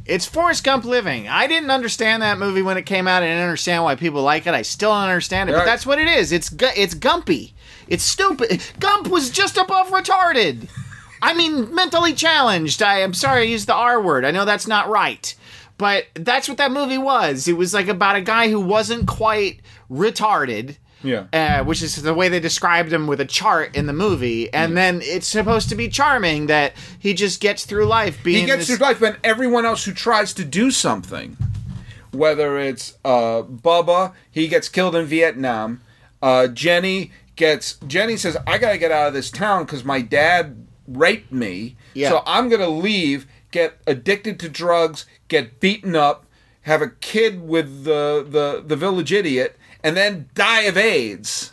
I didn't understand that movie when it came out. I didn't understand why people like it. I still don't understand it, but that's what it is. It's Gumpy. It's stupid. Gump was just above retarded. I mean, mentally challenged. I am sorry I used the R word. I know that's not right. But that's what that movie was. It was like about a guy who wasn't quite retarded. Yeah. Which is the way they described him with a chart in the movie. And then it's supposed to be charming that he just gets through life being He gets through life, but everyone else who tries to do something, whether it's Bubba, he gets killed in Vietnam. Jenny says, I got to get out of this town because my dad raped me. Yeah. So I'm going to leave, get addicted to drugs, get beaten up, have a kid with the village idiot, and then die of AIDS.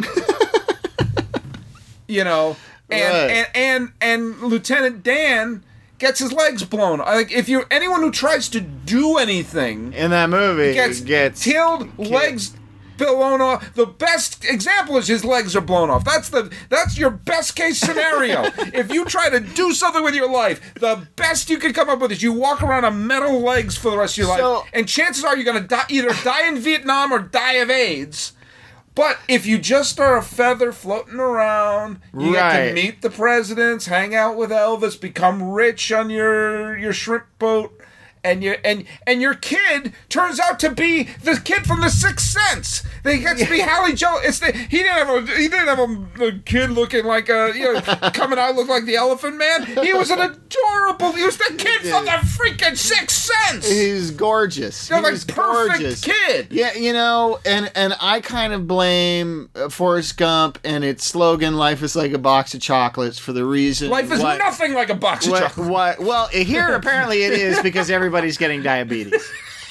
You know, and Lieutenant Dan gets his legs blown. Like, if you're anyone who tries to do anything in that movie gets killed, legs blown off. The best example is his legs are blown off. That's your best case scenario. If you try to do something with your life, the best you can come up with is you walk around on metal legs for the rest of your life, and chances are you're going to either die in Vietnam or die of AIDS. But if you just are a feather floating around, you get to meet the presidents, hang out with Elvis, become rich on your shrimp boat, and your kid turns out to be the kid from The Sixth Sense. They get to be Hallie Joel. He didn't have a kid looking like coming out look like the Elephant Man. He was he was the kid from the freaking Sixth Sense. He's gorgeous. He was perfect gorgeous kid. Yeah, and I kind of blame Forrest Gump and its slogan, "Life is like a box of chocolates," for the reason Life is nothing like a box of chocolates. Well, here apparently it is because everybody's getting diabetes.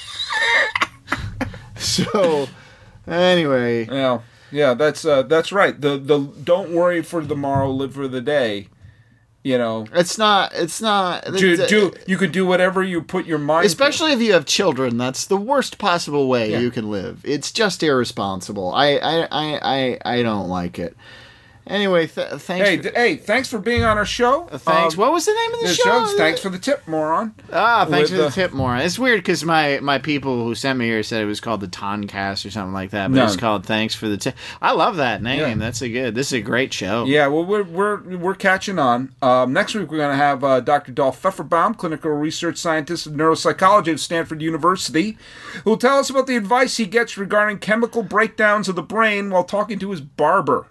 So, anyway, yeah, that's right. The don't worry for tomorrow, live for the day. It's not. You could do whatever you put your mind. Especially if you have children, that's the worst possible way you can live. It's just irresponsible. I don't like it. Anyway, thanks. Hey, thanks for being on our show. Thanks. What was the name of the show? Thanks for the tip, moron. Thanks for the tip, moron. It's weird because my people who sent me here said it was called the Toncast or something like that, but it's called Thanks for the Tip. I love that name. Yeah. This is a great show. Yeah, well, we're catching on. Next week we're going to have Dr. Dolph Pfefferbaum, clinical research scientist and neuropsychology at Stanford University, who will tell us about the advice he gets regarding chemical breakdowns of the brain while talking to his barber.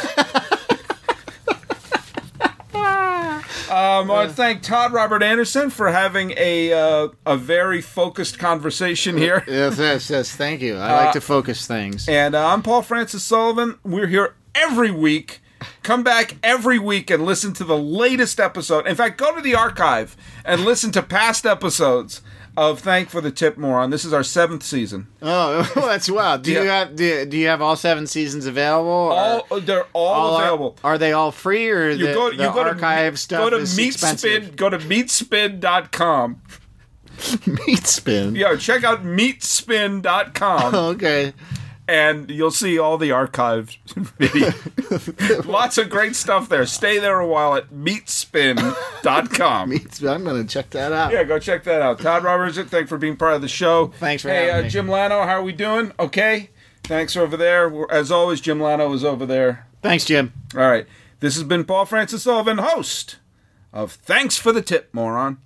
I want to thank Todd Robert Anderson for having a very focused conversation here. Yes. Thank you. I like to focus things. And I'm Paul Francis Sullivan. We're here every week. Come back every week and listen to the latest episode. In fact, go to the archive and listen to past episodes of Thank for the Tip, Moron. This is our 7th season. Oh, that's wild. Do you have all 7 seasons available? They're all available. Are they all free, or you go archive stuff is expensive? Go to meatspin.com. Meatspin? Yeah, check out meatspin.com. Okay. And you'll see all the archived videos. Lots of great stuff there. Stay there a while at meatspin.com. I'm going to check that out. Yeah, go check that out. Todd Roberts, thanks for being part of the show. Thanks for having me. Jim Lano, how are we doing? Okay. Thanks over there. As always, Jim Lano is over there. Thanks, Jim. All right. This has been Paul Francis Sullivan, host of Thanks for the Tip, Moron.